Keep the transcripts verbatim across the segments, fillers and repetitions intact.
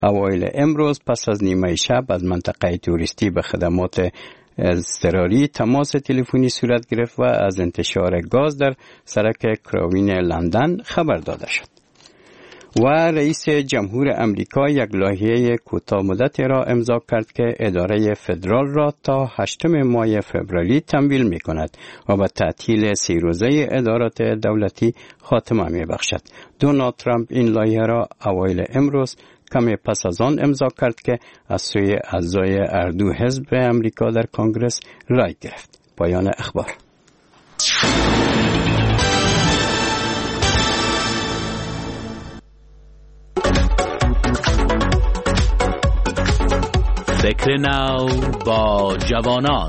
اوایل امروز پس از نیمه شب از منطقه توریستی به خدمات اضطراری تماس تلفنی صورت گرفت و از انتشار گاز در سرک کراوین لندن خبر داده شد. و رئیس جمهور امریکا یک لایحه کوتاه مدت را امضا کرد که اداره فدرال را تا هشتم ماه فوریه تمویل می کند و به تعطیل سی روزه ادارات دولتی خاتمه می بخشد. دونالد ترامپ این لایحه را اوایل امروز کمی پس از آن امضا کرد که از سوی اعضای هر دو حزب امریکا در کنگره رای گرفت. پایان اخبار. فکر نو با جوانان.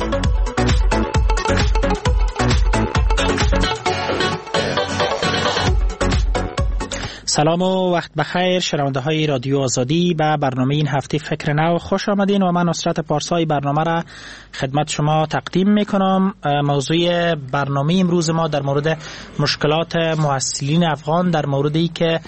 سلام و وقت بخیر شنونده های رادیو آزادی. به برنامه این هفته فکر نو خوش آمدین و من نصرت پارسایی برنامه را خدمت شما تقدیم میکنم. موضوع برنامه امروز ما در مورد مشکلات محصلین افغان، در موردی که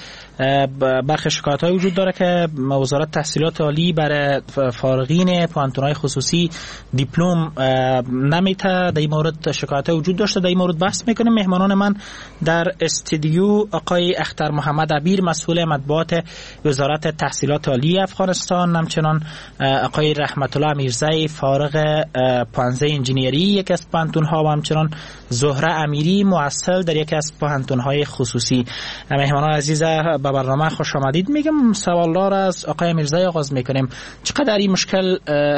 برخی شکایت های وجود داره که وزارت تحصیلات عالی برای فارغین پوانتون‌های خصوصی دیپلم نمیته. در این مورد شکایت های وجود داشته، در این مورد بحث میکنیم. مهمانان من در استودیو آقای اختر محمد عبیر مسئول مطبوعات وزارت تحصیلات عالی افغانستان، همچنان آقای رحمت الله میرزایی فارغ پانزده انجینیری یک از پوانتون‌ها و همچنان زهره امیری محصل در یک از پوانتون‌های خصوصی. مهمانان عزیز به برنامه خوش آمدید. میگم سوالا را از آقای میرزایی آغاز میکنیم. چقدر این مشکل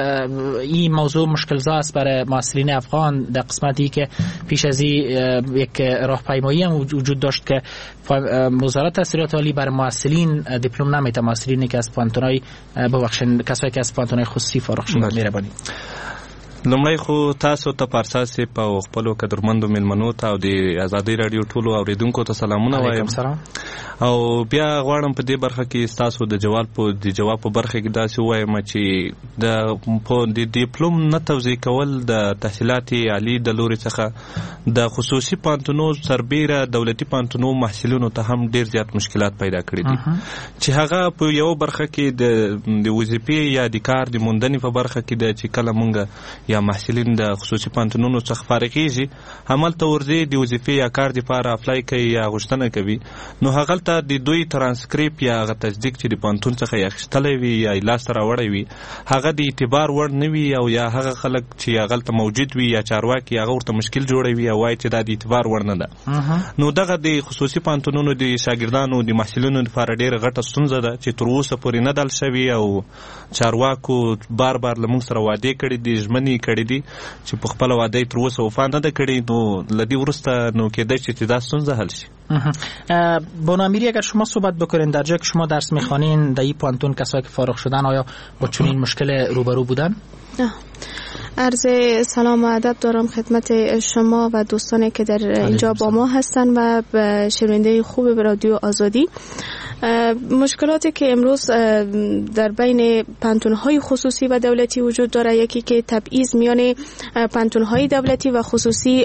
این موضوع مشکل زا است برای محصلین افغان در قسمتی که پیش از این یک راهپیمایی هم وجود داشت که وزارت تحصیلات عالی برای محصلین دیپلم نمیته، محصلینی که از پوانتون‌های ببخشید کسایی که از پوانتون‌های خصوصي فارغ شوي مهرباني. لومړی خو تاسو ته پرساسې په خپلو قدرمندو مېلمنو ته او د ازادۍ راډیو ټولو اوریدونکو ته سلامونه وایم. او بیا غواړم په دې برخه کې ستاسو د جواب په د جواب په برخه کې داسې ووایم چې د په د ډیپلوم نه توزیع کول د تحصیلات عالی د لوري څخه د خصوصي پوهنتونو سربیره دولتي پوهنتونو محصلینو ته هم ډیر زیات مشکلات پیدا کړي دي چې هغه په یو برخه کې د د وظیفې یا د کار د موندنې په برخه کې د چې کله مونږ یا محصلین د خصوصي پوهنتونونو څخه فارغېږي همالته ورځي د وظیفې یا کار دپاره اپلای کوي یا غوښتنه کوي، نو هغلته د دوی ترانسکریپ یا هغه تصدیق چې د پوهنتون څخه یې اخیستلی وي یا یې لاسته راوړی وي هغه د اعتبار وړ نه وي، او یا هغه خلک چې هغلته موجود وي یا چارواکي هغه ورته مشکل جوړوي او وایي چې دا د اعتبار وړ نه ده. نو دغه د خصوصي پوهنتونونو د شاګردانو د محصلینو لپاره ډېره غټه ستونزه ده چې تر اوسه پورې نه دل شوي، او چارواکو بار بار له موږ سره وعدې کړي دي، ژمنې کړي دي چې په خپله وعده تر اوسه وفا نه ده کړې. نو له دې وروسته نو کېدای شي چې دا ستونزه حل شي. بانو امیری اگر شما صحبت بکنین در جایی که شما درس میخوانین در این پوانتون کسایی که فارغ شدن آیا با چنین مشکل روبرو بودن؟ عرض سلام و ادب دارم خدمت شما و دوستانی که در اینجا با ما هستن و شنونده خوب رادیو آزادی. مشکلاتی که امروز در بین پانتون‌های خصوصی و دولتی وجود داره، یکی که تبعیض میان پانتون‌های دولتی و خصوصی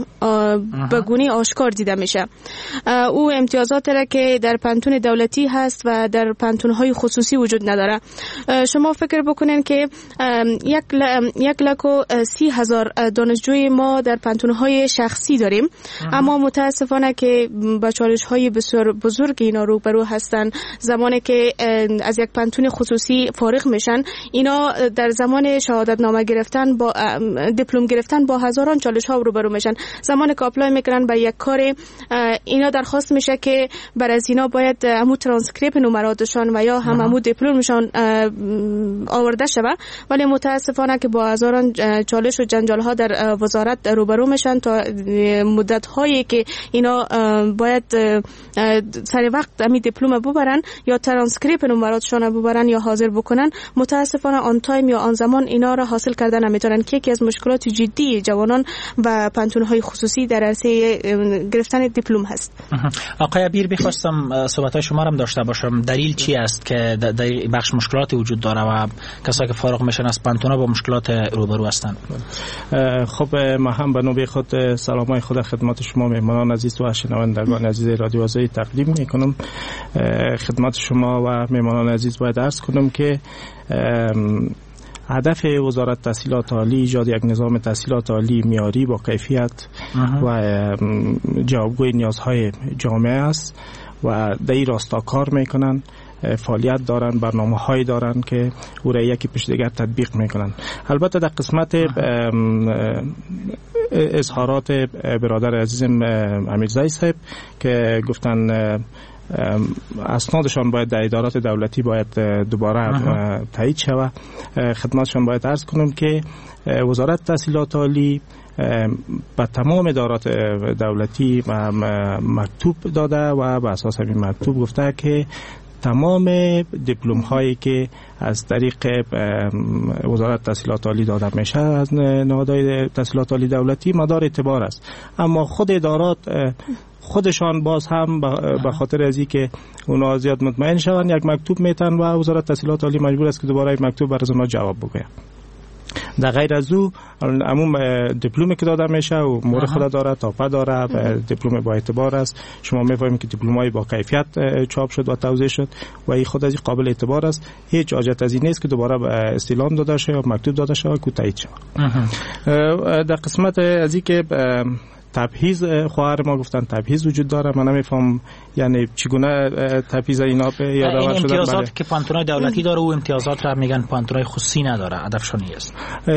به گونه آشکار دیده میشه. او امتیازات را که در پانتون دولتی هست و در پانتون‌های خصوصی وجود نداره. شما فکر بکنین که یک یک لاک و سی هزار دانشجوی ما در پانتون‌های شخصی داریم، اما متاسفانه که با چالش‌های بسیار بزرگ اینا روبرو هستن. زمانی که از یک پانتون خصوصی فارغ میشن، اینا در زمان شهادت نامه گرفتن با دیپلم گرفتن با هزاران چالش ها روبرو میشن. زمانی که اپلای میکنن به یک کار، اینا درخواست میشه که بر از اینا باید همو ترانسکریپ نمراتشان و یا هم همو دیپلمشان آورده شوه، ولی متاسفانه که با هزاران چالش و جنجال ها در وزارت روبرو میشن تا مدت هایی که اینا باید سر وقت همین دیپلم ببرن یا ترانسکریپ نمراتشان ببرن یا حاضر بکنن، متاسفانه آن تایم یا آن زمان اینا را حاصل کردن نمیتونن، که یکی از مشکلات جدی جوانان و پانتون‌های خصوصی در عرصه گرفتن دیپلم هست. آقای عبیر بخواستم صحبت‌های شما را هم داشته باشم. دلیل چی است که در بخش مشکلات وجود داره و کسایی که فارغ میشن از پانتونا با مشکلات روبرو هستند؟ خب ما هم به نوبه خود سلامای خود خدمت شما مهمانان عزیز و شنوندگان عزیز رادیو آزادی تقدیم میکنم. خدمت شما و مهمانان عزیز باید عرض کنم که هدف وزارت تحصیلات عالی ایجاد یک نظام تحصیلات عالی معیاری با کیفیت و جوابگوی نیازهای جامعه است و در این راستا کار میکنن، فعالیت دارن، برنامه هایی دارن که او را یکی پیش دیگر تطبیق میکنن. البته در قسمت اظهارات برادر عزیزم امیرزایی صاحب که گفتن اسنادشان باید در ادارات دولتی باید دوباره تایید شود، خدمتشان باید عرض کنم که وزارت تحصیلات عالی به تمام ادارات دولتی مکتوب داده و به اساس همین مکتوب گفته که تمام دیپلم هایی که از طریق وزارت تحصیلات عالی داده میشه از نهادهای تحصیلات عالی دولتی مدار اعتبار است، اما خود ادارات خودشان باز هم به خاطر از اینکه اونا زیاد مطمئن شوند یک مکتوب میتن و وزارت تحصیلات عالی مجبور است که دوباره مکتوب برای اونا جواب بگه. در غیر از او عموم دیپلمی که داده میشه و مور خود داره، تاپه داره، دیپلم با اعتبار است. شما میفهمید که دیپلمای با کیفیت چاپ شد و توزیع شد و این خود از این قابل اعتبار است. هیچ حاجت از این نیست که دوباره استعلام داده شه یا مکتوب داده شه و تایید شه. در قسمت از این که تبعیض، خواهر ما گفتن تبعیض وجود داره، من نمیفهم یعنی چگونه تبعیض اینا به یادآور شده. امتیازات بله. که پانتونای دولتی داره و امتیازات را میگن پانتونای خصوصی نداره، هدفشون است.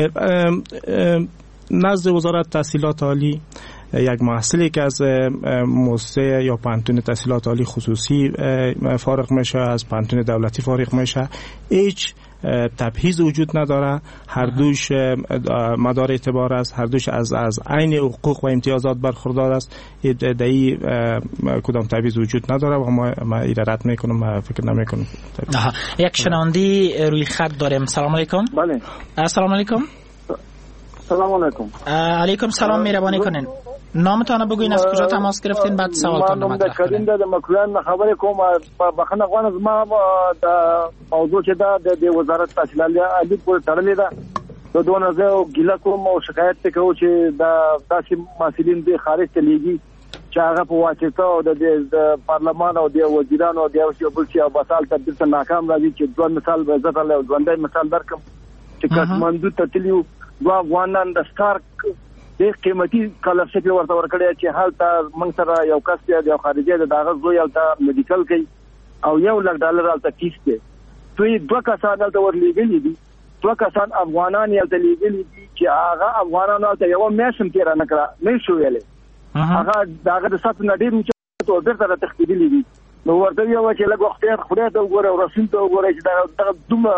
نزد وزارت تحصیلات عالی یک محصلی که از مؤسسه یا پانتون تحصیلات عالی خصوصی فارغ میشه، از پانتون دولتی فارغ میشه، هیچ تبعیض وجود نداره، هر دوش مدار اعتبار است، هر دوش از از عین حقوق و امتیازات برخوردار است. دایی کدام تبعیض وجود نداره و ما ما رد میکنم، ما فکر نمیکنم. یک شنوندی روی خط داریم. سلام علیکم. بله. السلام علیکم. سلام علیکم. علیکم سلام، مهربانی کنین. نامتان بگوین، از کجا تماس گرفتین، بعد سوالتون مطرح کنین. من د مکرویان خبرې کوم، بخنه غواړم ما د موضوع چې دا د وزارت تحصیلات عالی پورې تړلې ده، د دوه زه ګیله کوم او شکایت کوم چې دا داسې محصلین د خارج ته لیږي چې هغه په واسطه او د پارلمان او د وزیرانو او د یو بل څه بسال تدبیر ته ناکام راځي. چې دوه مثال به زه له ژوندۍ مثال درکم چې کاټماندو ته تللیو، دوه افغانان د ستار د قیمتي کالرشپ ورته ورکړی چې حالته موږ سره یو کس دی د خارجي د داغه زوی الته میډیکل کوي او یو لک ډالر الته فیس دی. دوی دوه کسان الته ورلېږلي دي، دوه کسان افغانان الته لېږلي دي چې هغه افغانانو الته یو میاشم تیر نه کړه نه شو ویلې، هغه داغه د سات نه ډیر چې تو ډیر سره تخدیدلی دي. نو ورته یو چې لږ وخت خوري ته وګوره او رسول ته وګوره چې دا دومره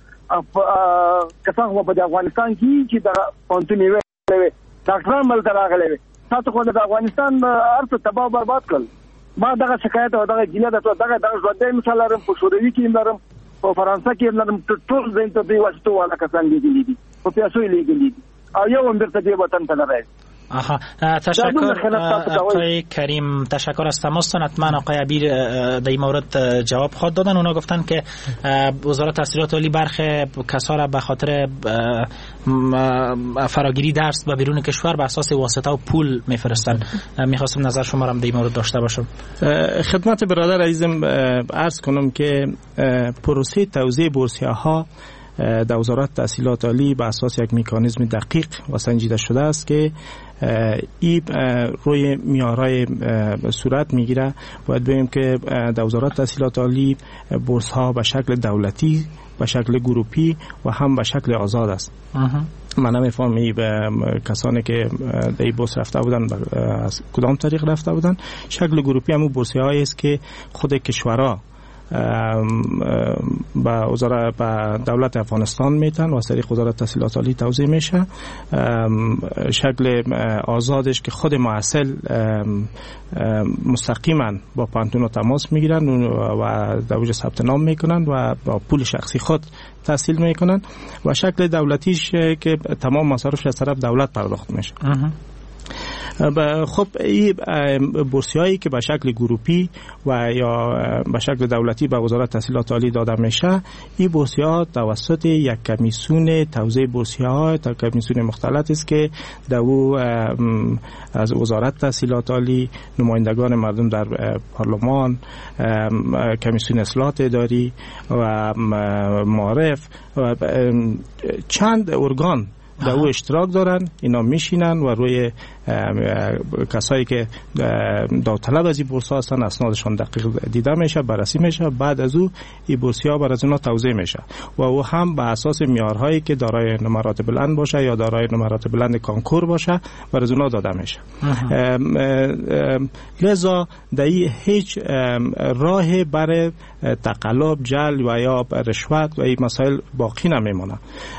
کسان په افغانستان کې چې دا پونتنی وي ډاکټران مل دراغله تاسو خو د افغانستان ارته تباہ برباد کړ. ما دغه شکایت او دغه ګیله د دغه دغه ژوندۍ مثال لرم، په شوروي کې لرم، په فرانسه کې لرم، ټول زین ته دی واسطه والا کسان دي دي په پیسو یې لګلې دي او یو هم درته دی وطن ته نه راځي. آها، تشکر آقای کریم، تشکر از تماستان. حتما آقای عبیر در این مورد جواب خود دادن. اونا گفتن که وزارت تحصیلات عالی برخی کسا را به خاطر فراگیری درس به بیرون کشور به اساس واسطه و پول میفرستن. میخواستم نظر شما را در این مورد داشته باشم. خدمت برادر عزیزم عرض کنم که پروسه توزیع بورسیه ها در وزارت تحصیلات عالی به اساس یک مکانیزم دقیق و سنجیده شده است که این روی معیارهای صورت میگیره. باید بگیم که در وزارت تحصیلات عالی بورس ها به شکل دولتی، به شکل گروپی و هم به شکل آزاد است. من نمیفهم این کسانی که در این بورس رفته بودن از کدام طریق رفته بودن. شکل گروپی همون بورس هایی است که خود کشورها با وزارت با دولت افغانستان میتن و از طریق وزارت تحصیلات عالی توزیع میشه. شکل آزادش که خود محصل مستقیما با پانتون تماس میگیرن و در وجه ثبت نام میکنن و با پول شخصی خود تحصیل میکنن و شکل دولتیش که تمام مصارفش از طرف دولت پرداخت میشه. خب این بورسیایی که به شکل گروپی و یا به شکل دولتی به وزارت تحصیلات عالی داده میشه، این بورسی‌ها توسط یک کمیسیون توزیع بورسیه‌ها تا کمیسیون مختلط است که در او از وزارت تحصیلات عالی نمایندگان مردم در پارلمان، کمیسیون اصلاحات اداری و معارف و چند ارگان در او اشتراک دارن. اینا میشینن و روی کسایی که داوطلب از این بورس هستن اسنادشان دقیق دیده میشه، بررسی میشه. بعد از او این بورسی ها بر از اونا توزیع میشه و او هم به اساس معیارهایی که دارای نمرات بلند باشه یا دارای نمرات بلند کانکور باشه بر از اونا داده میشه. لذا در این هیچ راه برای تقلب، جل و یا رشوت و این مسائل باقی نمیمونه.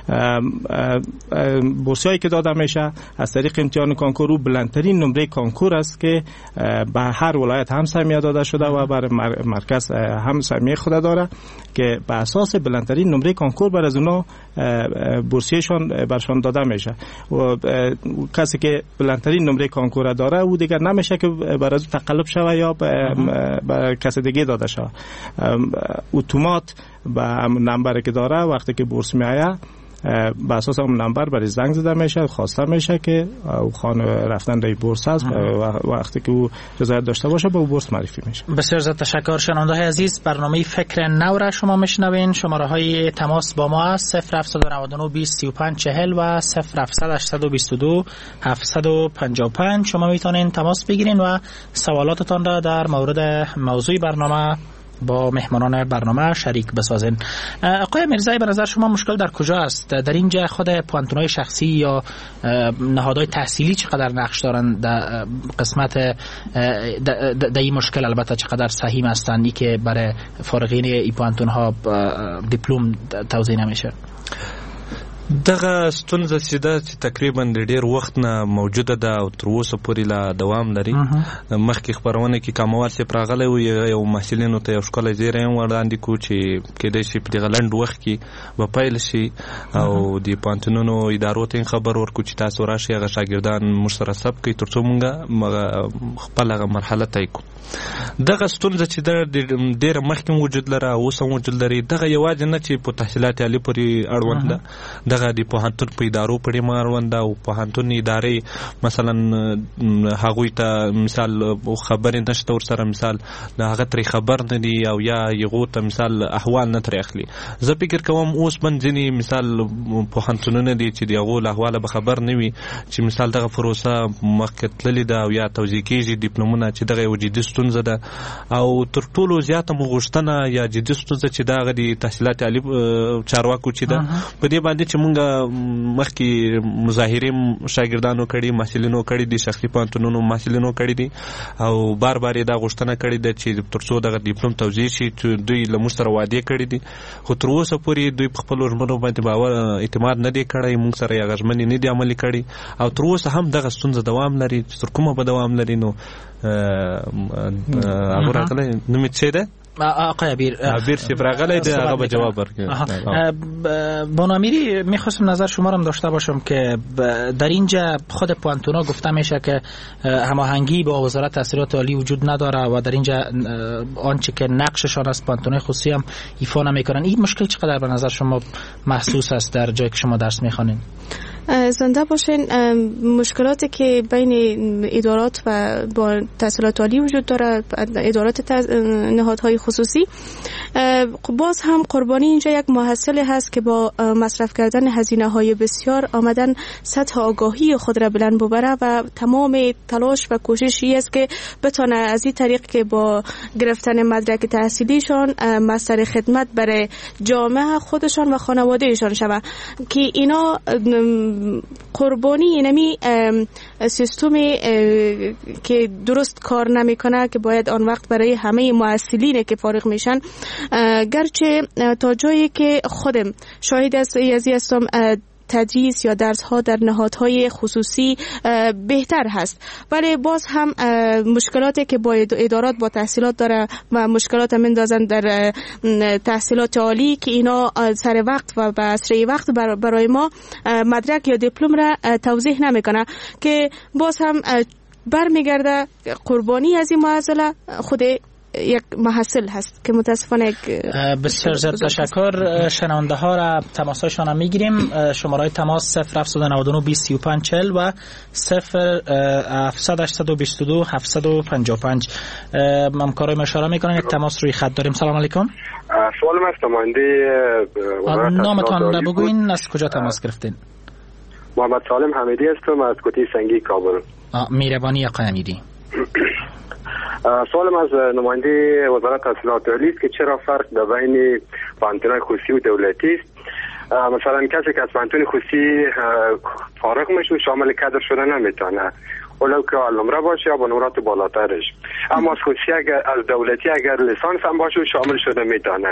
بورسی هایی که داده میشه از طریق امتحان کانکور و بلندترین نمره کانکور است که به هر ولایت هم سهمیه داده شده و برای مرکز هم سهمیه خود داره که به اساس بلندترین نمره کانکور بر از اونا بورسیشان برشان داده میشه و کسی که بلندترین نمره کانکور داره او دیگر نمیشه که بر از تقلب شوه یا به کسی دیگه داده شوه. اتومات به نمبری که داره وقتی که بورس میایه به اساس اون نمبر برای زنگ زده میشه، خواسته میشه که او خانه رفتن در بورس هست و وقتی که او رضایت داشته باشه به بورس معرفی میشه. بسیار زیاد تشکر. شنونده های عزیز، برنامه فکر نو را شما میشنوین. شماره های تماس با ما است صفر هفت نه نه بیست سی و پنج چهل و صفر هفت هشت دو دو هفت پنج پنج. شما میتونین تماس بگیرین و سوالاتتان را در مورد موضوع برنامه با مهمانان برنامه شریک بسازین. آقای میرزایی، به نظر شما مشکل در کجا است؟ در اینجا خود پوانتونای شخصی یا نهادهای تحصیلی چقدر نقش دارن در قسمت در این مشکل؟ البته چقدر سهیم هستند که برای فارغین این پوانتون ها دیپلم توزیع نمیشه؟ دغه ستونزه چې ده چې تقریبا د ډیر وخت نه موجوده ده او تر اوسه پورې لا دوام لري. مخکې خبرونه کې کاموال چې پراغلی و یو محصلینو ته یو ښکلی زیری هم وړاندې کړو چې کېدای شي په دغه لنډ وخت کې به پیل شي او د پوهنتونونو ادارو ته خبر ورکړو چې تاسو راشئ هغه شاګردان موږ سره ثبت کړئ تر څو موږ خپل هغه مرحله طی کړو. دغه ستونزه چې ده ډېره مخکې وجود لري او اوس هم وجود لري. دغه یوازې نه چې په تحصیلات عالي پورې اړوند ده، دغه د پوهنتون په ادارو پورې هم اړوند ده او پوهنتون ادارې مثلا هغوی ته مثال خبرې نشته ورسره، مثال د هغه ترې خبر نه دي او یا هغو ته مثال احوال نه ترې اخلي. زه فکر کوم اوس من ځینې مثال پوهنتونونه دي چې د هغو له احواله به خبر نه وي چې مثال دغه پروسه مخکې تللې ده او یا توزیع کېږي ډیپلومونه، چې دغه یو جدي ستونزه ده او تر ټولو زیاته مو غوښتنه یا جدي ستونزه چې دا هغه د تحصیلات عالي چارواکو چې ده په دې باندې چې مونږ مخکې مظاهرې شاګردانو کړي، محصلینو کړي دي، شخصي پوهنتونونو محصلینو کړي دي او بار بار دا غوښتنه کړې ده چې تر څو دغه ډیپلوم توزیع شي چې دوی له موږ سره وعدې کړي دي، خو تر اوسه پورې دوی په خپلو ژمنو باندې باور اعتماد نه دی کړی، موږ سره یې هغه ژمنې نه دي عملي کړي او تر اوسه هم دغه ستونزه دوام لري. تر کومه به دوام لري؟ نو هغه راغلی نوم یې څه ده؟ آقای عبیر عبیر شیف راغلی ده، هغه به جواب ورکړي. بانو امیری، میخواستم نظر شما رو داشته باشم که در اینجا خود پوانتونا گفته میشه که هماهنگی با وزارت تحصیلات عالی وجود نداره و در اینجا آنچه که نقششان از پوانتونای خصوصی هم ایفا نمیکنن. این مشکل چقدر به نظر شما محسوس است در جایی که شما درس میخوانین؟ زنده باشین. مشکلاتی که بین ادارات و با تحصیلات عالی وجود داره، ادارات نهادهای خصوصی، باز هم قربانی اینجا یک محصل هست که با مصرف کردن هزینه های بسیار آمدن سطح آگاهی خود را بلند ببره و تمام تلاش و کوششی است که بتونه از این طریق که با گرفتن مدرک تحصیلیشان مستر خدمت برای جامعه خودشان و خانوادهشان شود که اینا قربانی اینمی سیستمی که درست کار نمیکنه که باید آن وقت برای همه محصلینه که فارغ میشن، گرچه تا جایی که خودم شاهد از یزی هستم تدریس یا درس ها در نهادهای خصوصی بهتر هست، ولی باز هم مشکلاتی که با ادارات با تحصیلات داره و مشکلات مندازن در تحصیلات عالی که اینا سر وقت و به اسرع وقت برای ما مدرک یا دیپلم را توضیح نمیکنه که باز هم برمیگرده قربانی از این معضله خود یک محصل هست که متاسفانه یک بسیار زیاد تشکر. شنونده ها را تماسایشان هم میگیریم. شماره تماس صفر هفت نه نه بیست سی و پنج چهل و صفر هفتصد هشتصد و بیست و دو هفتصد و پنجاه و پنج. همکارای اشاره میکنن یک تماس روی خط داریم. سلام علیکم. سوالم است نماینده نامتان را بگوین، از کجا تماس گرفتین؟ محمد سالم حمیدی هستم از کوتی سنگی کابل. میربانی آقای حمیدی. سوالم از نماینده وزارت تحصیلات عالی است که چرا فرق در بین پانتون‌های خصوصی و دولتی است؟ مثلا کسی که از پانتون خصوصی فارغ میشه شامل کادر شده نمیتونه، ولو که نمره باشه یا با نمرات بالاترش. اما از خصوصی اگر از دولتی اگر لیسانس هم باشه شامل شده میتونه.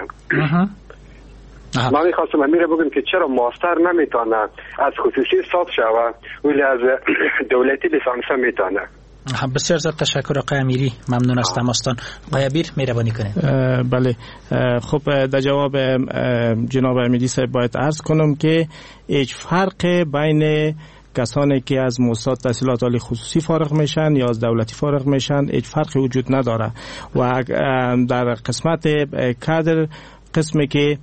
من میخواستم میره بگم که چرا ماستر نمیتونه از خصوصی صاف شوه ولی از دولتی لیسانس هم میتونه. بسیار زیاد تشکر آقای امیری، ممنون از تماستان. آقای بیر مهربانی کنید. بله، خب در جواب جناب امیری صاحب باید عرض کنم که هیچ فرق بین کسانی که از مؤسسات تحصیلات عالی خصوصی فارغ میشن یا از دولتی فارغ میشن هیچ فرقی وجود نداره و در قسمت کادر قسمی که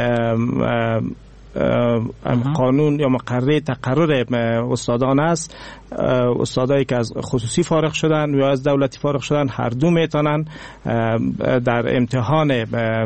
قانون یا مقرره تقرر استادان است، استادایی که از خصوصی فارغ شدن یا از دولتی فارغ شدن هر دو میتونن در امتحان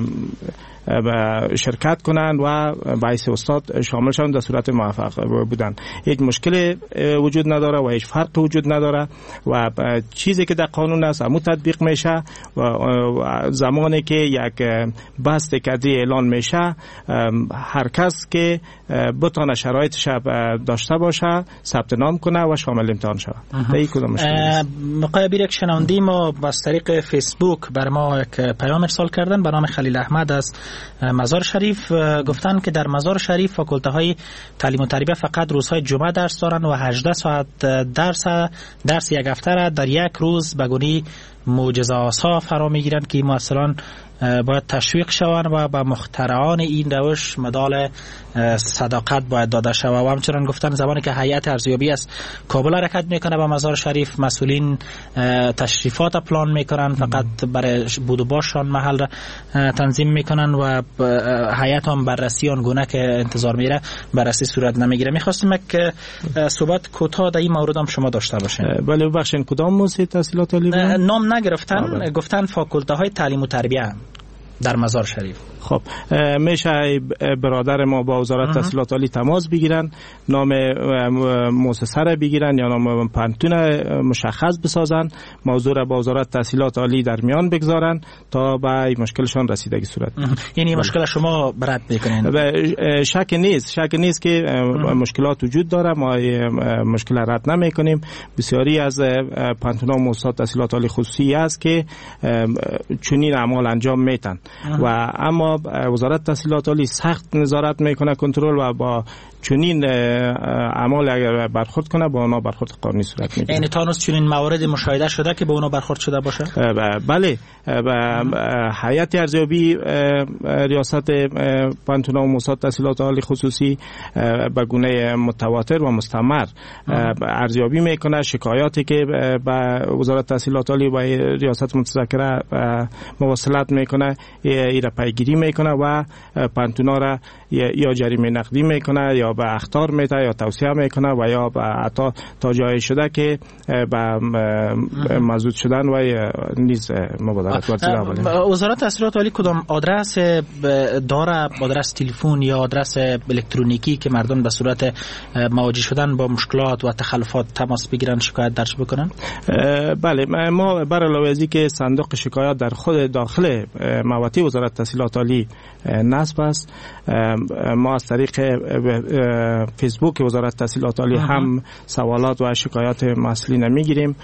شرکت کنند و باعث استاد شامل شدن در صورت موفق بودن. هیچ مشکل وجود نداره و هیچ فرق وجود نداره و چیزی که در قانون است همون تطبیق میشه و زمانی که یک بست کادری اعلان میشه هر کس که بتونه شرایطش داشته باشه ثبت نام کنه و شامل امتحان شود. این کدام مشکل مقابل یک شنونده ما از طریق فیسبوک بر ما یک پیام ارسال کردن به نام خلیل احمد از مزار شریف. گفتن که در مزار شریف فاکولته های تعلیم و تربیت فقط روزهای جمعه درس دارن و هجده ساعت درس درس یک هفته را در یک روز به گونه معجزه آسا فرا میگیرند که مؤثران باید تشویق شوند و به مخترعان این روش مدال صداقت باید داده شود. و همچنان گفتن زمانی که هیئت ارزیابی از کابل حرکت میکنه به مزار شریف مسئولین تشریفات پلان میکنن، فقط برای بود و باشان محل را تنظیم میکنن و هیئت هم بررسی آن گونه که انتظار میره بررسی صورت نمیگیره. میخواستیم که صحبت کوتاه در این مورد هم شما داشته باشین. بله ببخشید کدام موسسه تحصیلات عالی نام نگرفتن، گفتن فاکولته های تعلیم و تربیت در مزار شریف. خب میشه برادر ما با وزارت تحصیلات عالی تماس بگیرن، نام مؤسسه را بگیرن یا نام پانتون مشخص بسازن، موضوع را با وزارت تحصیلات عالی در میان بگذارن تا به مشکلشان رسیدگی صورت. یعنی مشکل شما رد میکنین؟ شک نیست، شک نیست که مشکلات وجود داره، ما مشکل رد نمیکنیم. بسیاری از پانتون ها و مؤسسات تحصیلات عالی خصوصی است که چنین اعمال انجام میتن و اما وزارت تحصیلات عالی سخت نظارت میکنه، کنترل و با چنین اعمال اگر برخورد کنه با اونا برخورد قانونی صورت میگیره. یعنی تانوس چنین موارد مشاهده شده که با اونا برخورد شده باشه؟ بله، هیئت ارزیابی ریاست پانتون و مؤسسات تحصیلات عالی خصوصی به گونه متواتر و مستمر ارزیابی میکنه، شکایاتی که به وزارت تحصیلات عالی و ریاست متذکره مواصلت میکنه ایره پیگیری میکنه و پانتونا را یا جریمه نقدی میکنه یا به اخطار میده یا توصیه میکنه و یا به حتی تا جایی شده که به مزود شدن و نیز مبادرت ورزیده. وزارت تحصیلات عالی کدام آدرس داره، آدرس تلفن یا آدرس الکترونیکی که مردم به صورت مواجه شدن با مشکلات و تخلفات تماس بگیرن شکایت درج بکنن؟ بله، ما بر علاوه از اینکه صندوق شکایات در خود داخل مواتع وزارت تحصیلات عالی نصب است، ما از طریق فیسبوک وزارت تحصیلات عالی هم سوالات و شکایات مسئولین میگیریم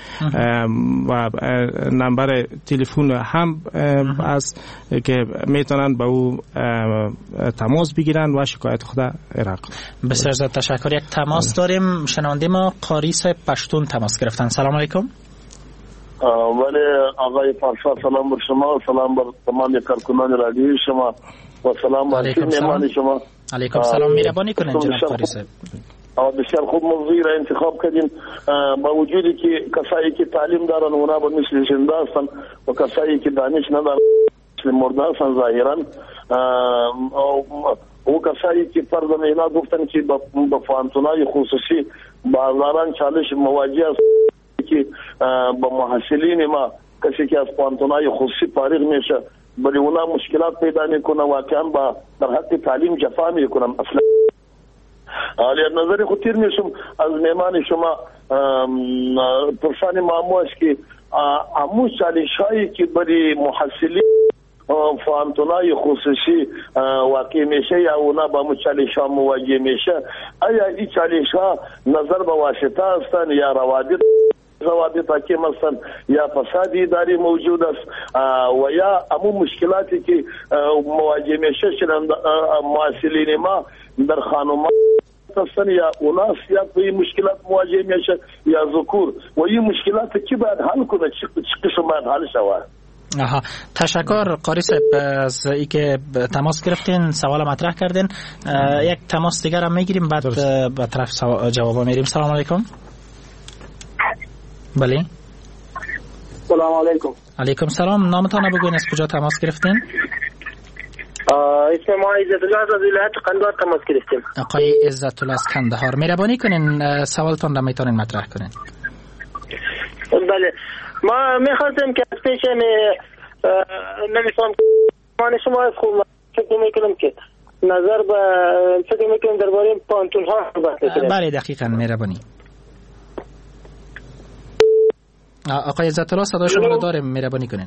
و نمبر تلفن هم است که میتونن با او تماس بگیرن و شکایت خود ارائه کنن. بسیار زیاد تشکر. یک تماس داریم، شنونده ما قاری صاحب پشتون تماس گرفتن. سلام علیکم. ولی آقای پارسا سلام بر شما، سلام بر تمام کارکنان رادیوی شما و سلام بر مهمان شما. علیکم سلام، مهربانی کنید جناب قاری صاحب. بسیار خوب موضوعی را انتخاب کردیم. با وجودی که کسایی که تعلیم دارن اونا به مثل زنده هستن و کسایی که دانش ندارن مثل مرده هستن ظاهرا. او کسایی که فرضاً اینا گفتن که با فانتونای خصوصی بازاران چالش مواجه است که با محصلین ما کسی که از فانتونای خصوصی فارغ میشه ولی اونا مشکلات پیدا میکنه، واقعا با در حق تعلیم جفا میکنن. اصلا علی نظر خود تیر میشم از میمان شما پرسان معمو است که امو چالش هایی که برای محصلین فانتونای خصوصی واقع میشه یا اونا با مچالش ها مواجه میشه، آیا این چالش ها نظر به واسطه هستن یا روابط روابط حکیم هستن یا فساد اداری موجود است و یا امو مشکلاتی که مواجه میشه شدن محصلین ما در خانومان هستن یا اوناس یا به مشکلات مواجه میشه یا ذکور و این مشکلات کی باید حل کنه، چه قسم باید حل شود؟ آها، تشکر قاری صاحب از ای که تماس گرفتین، سوال مطرح کردین. یک تماس دیگر هم میگیریم بعد به طرف جواب میریم. سلام علیکم. بله سلام علیکم. علیکم سلام. نامتان بگوین، از کجا تماس گرفتین؟ اسم ما عزت الله از ولایت قندهار تماس گرفتیم. آقای عزت الله از قندهار، مهربانی کنین سوالتون را میتونین مطرح کنین. بله، ما میخواستیم که از پیش نمیفهم من شما از خوب فکر میکنم که نظر به فکر میکنم درباره پانتون ها بحث کنیم. بله دقیقاً، مهربانی. آقای عزت الله صدای شما را داریم، مهربانی کنین.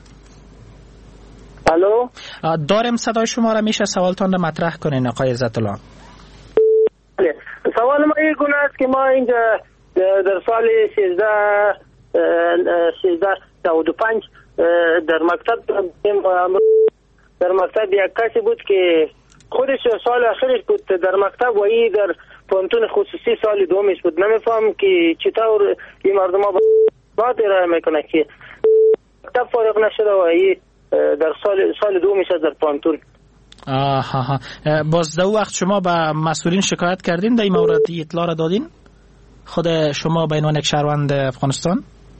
الو داریم صدای شما را، میشه سوالتون را مطرح کنین آقای عزت الله. بله، سوال ما این گونه است که ما اینجا در سال سیزده سیزده نود و پنج در مکتب در مکتب یک کسی بود که خودش سال آخرش بود در مکتب و این در پانتون خصوصی سال دومش بود. نمیفهم که چطور این مردم ها باید ارائه میکنه که مکتب فارغ نشده و این در سال سال دومش در پانتون. آها، باز دو وقت شما به مسئولین شکایت کردین در این مورد، اطلاع را دادین خود شما به عنوان یک شهروند افغانستان؟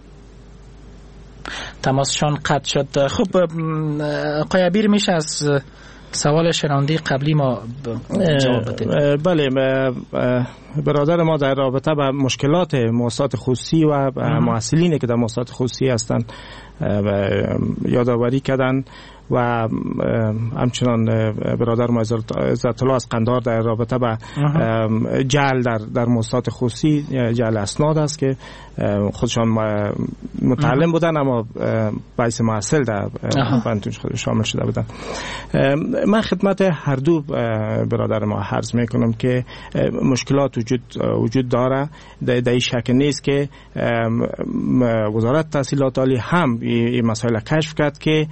تماسشان قطع شد. خب آقای عبیر میشه از سوال شنونده قبلی ما جواب بدید؟ بله، برادر ما در رابطه با مشکلات مؤسسات خصوصی و محصلینی که در مؤسسات خصوصی هستند یادآوری کردن و همچنان برادر ما عزت الله از قندهار در رابطه با جعل در در مؤسسات خصوصی، جعل اسناد است که خودشان متعلم بودن اما باعث محصل در پانتون شامل شده بودن. من خدمت هر دو برادر ما عرض میکنم که مشکلات وجود وجود داره، در این شک نیست که وزارت تحصیلات عالی هم این مسائل کشف کرد که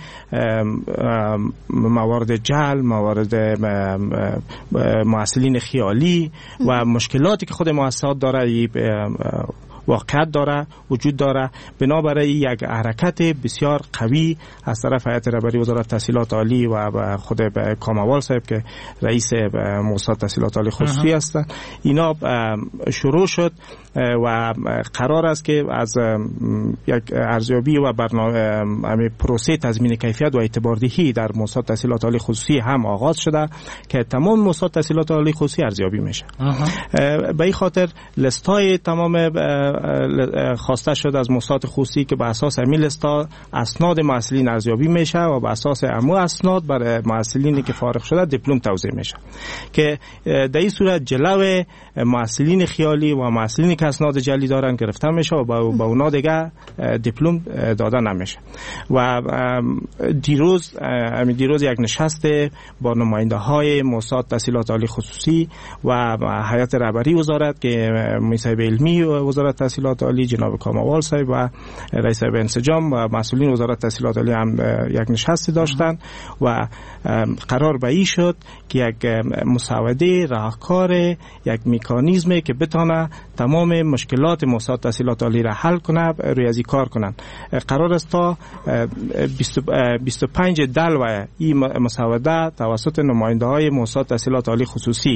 موارد جعل، موارد محصلین خیالی و مشکلاتی که خود مؤسسات داره واقعیت داره، وجود داره. بنابراین یک حرکت بسیار قوی از طرف هیئت رهبری وزارت تحصیلات عالی و خود کاموال صاحب که رئیس مؤسسات تحصیلات عالی خصوصی هستند، اینا شروع شد و قرار است که از یک ارزیابی و برنامه پروسه تضمین کیفیت و اعتباردهی در مؤسسات تحصیلات عالی خصوصی هم آغاز شده که تمام مؤسسات تحصیلات عالی خصوصی ارزیابی میشه. به این خاطر لستای تمام خواسته شد از مؤسسات خصوصی که به اساس همین لستا اسناد محصلین ارزیابی میشه و به اساس همون اسناد برای محصلینی که فارغ شده دیپلم توزیع میشه که در این صورت جلو محصلین خیالی و محصلینی که اسناد جعلی دارن گرفته میشه و با اونا دیگه دیپلم داده نمیشه. و دیروز دیروز یک نشست با نماینده های مؤسسات تحصیلات عالی خصوصی و هیئت رهبری وزارت که مصاحب علمی وزارت تحصیلات عالی جناب کاموال صاحب و رئیس هیئت انسجام و مسئولین وزارت تحصیلات عالی هم یک نشستی داشتن و قرار به این شد که یک مسوده راهکار، یک مکانیزمی که بتونه تمام مشکلات مؤسسات تحصیلات عالی را حل کنه، روی از این کار کنن. قرار است تا بیست و پنج دلو این مسوده توسط نماینده های مؤسسات تحصیلات عالی خصوصی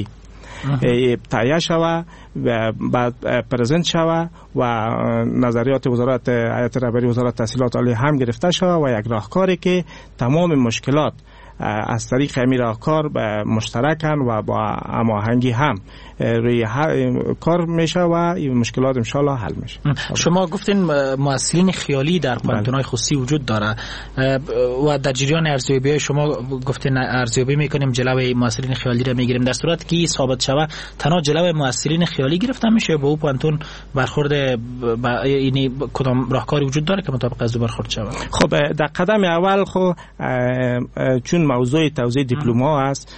تایید شوه و بعد پرزنت شوه و نظریات وزارت هیئت رهبری وزارت تحصیلات عالی هم گرفته شوه و یک راهکاری که تمام مشکلات از طریق همین راهکار مشترکن و با هماهنگی هم روی کار میشه و این مشکلات ان شاء الله حل میشه. شما گفتین مؤثرین خیالی در پانتونای خصوصی وجود داره و در جریان ارزیابی شما گفتین ارزیابی میکنیم جلوی مؤثرین خیالی را میگیریم. در صورت که ثابت شوه تنها جلوی مؤثرین خیالی گرفته میشه با او پانتون برخورد یعنی کدام راهکاری وجود داره که مطابق از او برخورد شوه؟ خب در قدم اول خب چون موضوع توزیع دیپلم ها است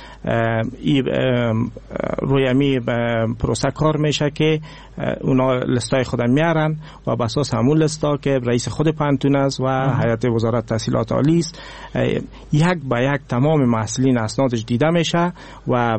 روی می پروسه کار میشه که اونا لستای خودم میارن و بر اساس همون لستا که رئیس خود پانتون است و هیئت وزارت تحصیلات عالی است یک با یک تمام محصلین اسنادش دیده میشه و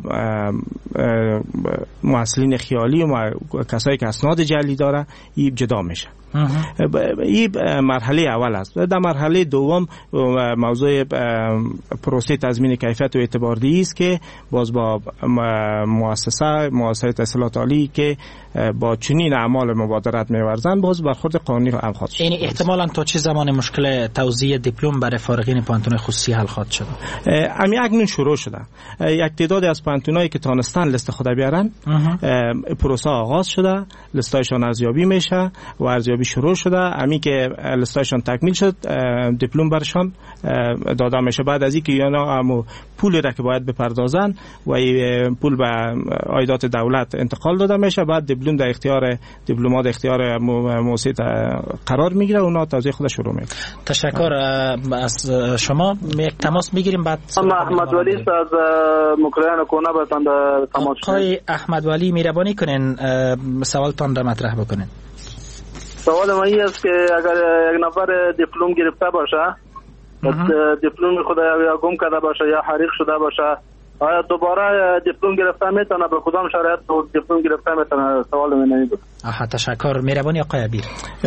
محصلین خیالی و کسایی که اسناد جعلی داره این جدا میشه. این مرحله اول است. در مرحله دوم موضوع پروسه تضمین کیفیت و اعتباردهی است که باز با مؤسسه مؤسسه تحصیلات عالی که با چنین اعمال مبادرت می‌ورزند باز برخورد قانونی هم خواهد شد. یعنی احتمالاً تا چه زمان مشکل توزیع دیپلم برای فارغین پانتون خصوصی حل خواهد شد؟ امی اکنون شروع شده. یک تعدادی از پانتونایی که تانستن لیست خود بیارن پروسه آغاز شده، لیستایشان ارزیابی میشه و ارزیابی شروع شده. امی که لیستایشان تکمیل شد دیپلم برشان داده میشه. بعد از اینکه اینا هم پولی را که باید بپردازن و پول به عایدات دولت انتقال داده میشه، بعد دیپلم در اختیار دیپلمات اختیار موسسه قرار میگیره، اونا توزیع خودش شروع میکنه. تشکر از شما. یک تماس میگیریم بعد احمد ولی از مکران کنه بتند تماس. آقای احمد ولی مهربانی کنین سوالتان را مطرح بکنین. سوال ما این است که اگر یک نفر دیپلم گرفته باشه، دیپلم خود یا گم کرده باشه یا حریق شده باشه، آیا دوباره دیپلم گرفته میتونه؟ به کدام شرایط دیپلم گرفته میتونه؟ سوال من این بود. آها تشکر. مهربانی آقای عبیر.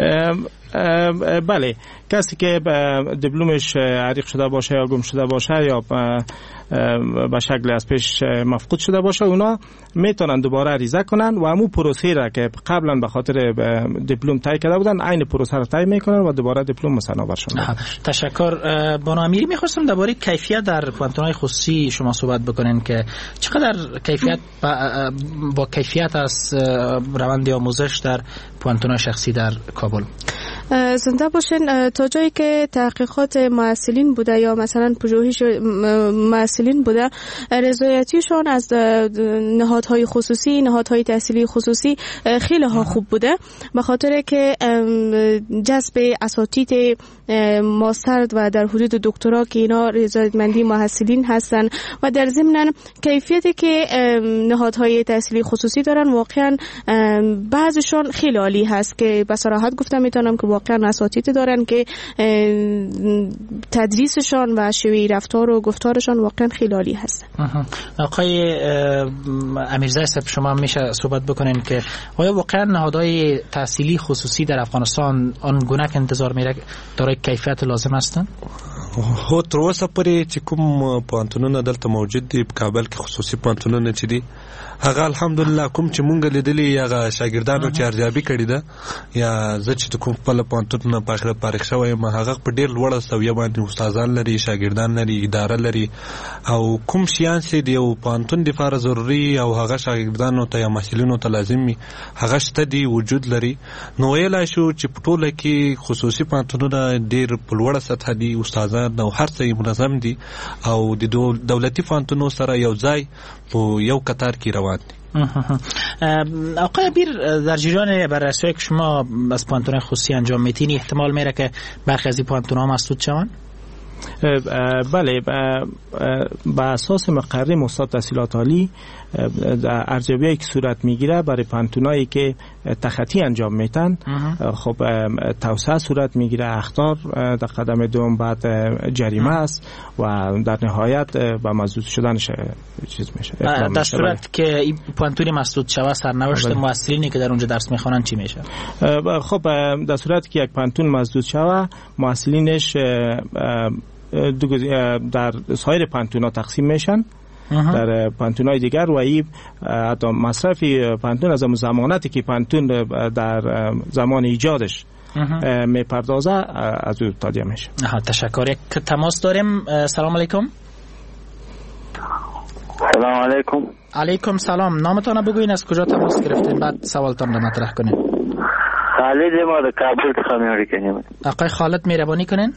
بله، کسی که دیپلمش حریق شده باشه یا گم شده باشه یا به شکل از پیش مفقود شده باشه، اونا میتونن دوباره عریضه کنن و همون پروسه را که قبلا به خاطر دیپلم طی کرده بودن عین پروسه را طی میکنن و دوباره دیپلم مصنوبر شون. تشکر. بانو امیری، میخواستم درباره کیفیت در پانتون‌های خصوصی شما صحبت بکنین که چقدر کیفیت با, با کیفیت از روند آموزش در پانتون‌های شخصی در کابل. زنده باشین. تا جایی که تحقیقات مسئولین بوده یا مثلا پژوهش مسئولین بوده، رضایتیشون از نهادهای خصوصی، نهادهای تحصیلی خصوصی خیلی ها خوب بوده، به خاطر که جذب اساتید ماستر و در حدود دکترا که اینا رضایتمندی محصلین هستن و در ضمن کیفیتی که نهادهای تحصیلی خصوصی دارن واقعا بعضشون خیلی عالی هست که به صراحت گفتم میتونم که واقعا اساتید دارن که تدریسشان و شیوه رفتار و گفتارشان واقعا خیلی عالی هست. آقای امیرزاده صاحب، شما میشه صحبت بکنین که آیا واقعا نهادهای تحصیلی خصوصی در افغانستان آن گونه که انتظار میره دارای کیفیت لازم هستن؟ هو تر اوسه پورې چې کوم پوهنتونونه دلته موجود دي په کابل کې خصوصي پوهنتونونه چې دي هغه الحمدلله کوم چې مونږ لیدلي هغه شاګردانو چې ارزیابي کړې ده یا زه چې کوم خپل پوهنتون په اخر فارغ شوی یم هغه په ډېر لوړه سویه باندې استادان لري، شاګردان لري، اداره لري او کوم شیان چې د یو پوهنتون لپاره ضروري او هغه شاګردانو ته یا محصلینو ته لازم وي هغه شته دي، وجود لري. نو ویلای شو چې په ټوله کې خصوصي پوهنتونونه ډېر په لوړه سطحه دي، استادان او هر څه منظم دي او د دولتي پوهنتونونو سره یو ځای په یو قطار کې روان دي. آقای بیر، در جریان بررسی که شما از پوهنتون خصوصی انجام میدین احتمال میره که برخی از این پوهنتون‌ها مسدود شوند؟ بله، به اساس مقرر استاد تحصیلات عالی ارزیابی‌ای که صورت میگیره برای پانتونایی که تخطی انجام میتن خب توسعه صورت میگیره، اخطار در قدم دوم، بعد جریمه است و در نهایت به مسدود شدنش چیز میشه. در صورت که این پانتونی مسدود شوه سرنوشت محصلینی که در اونجا درس میخوانن چی میشه؟ خب در صورت که یک پانتون مسدود شوه محصلینش در سایر پانتونا تقسیم میشن در پانتونای دیگر و این حتی مصرف پانتون از زمانتی که پانتون در زمان ایجادش میپردازه از او تادیه میشه. تشکر. یک تماس داریم. سلام علیکم. سلام علیکم. علیکم سلام. نامتان بگوین، از کجا تماس گرفتین، بعد سوالتان را مطرح کنین. خالد ما در کابل خمیاری کنیم. آقای خالد مهربانی کنین.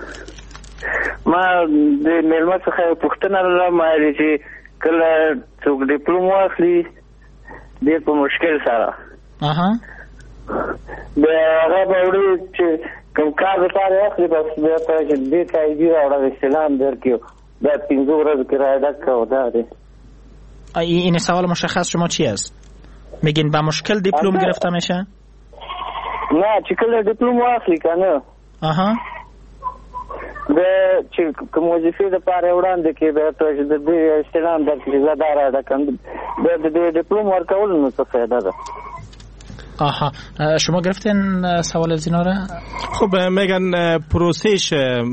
ما د ملمت څخه پوښتنه لرم چې کله څوک ډیپلوم واخلي ډېر په مشکل سره اها د هغه به وړي چې کوم کار لپاره واخلي بس بیا ته چې دې ته یې راوړل استلام درکړي دا پنځه ورځې کې راډک کو دا دی. این سوال مشخص شما چی است؟ میگین با مشکل دیپلم گرفته میشه؟ نه چې کله دیپلم واخلي کنه اها د چې کوم وظیفې لپاره وړاندې کې به ته د دې استلام درکړي زه دا راډک د د دیپلم ورکول نو څه فایده ده؟ آها شما گرفتین سوال از اینا را؟ خب میگن پروسش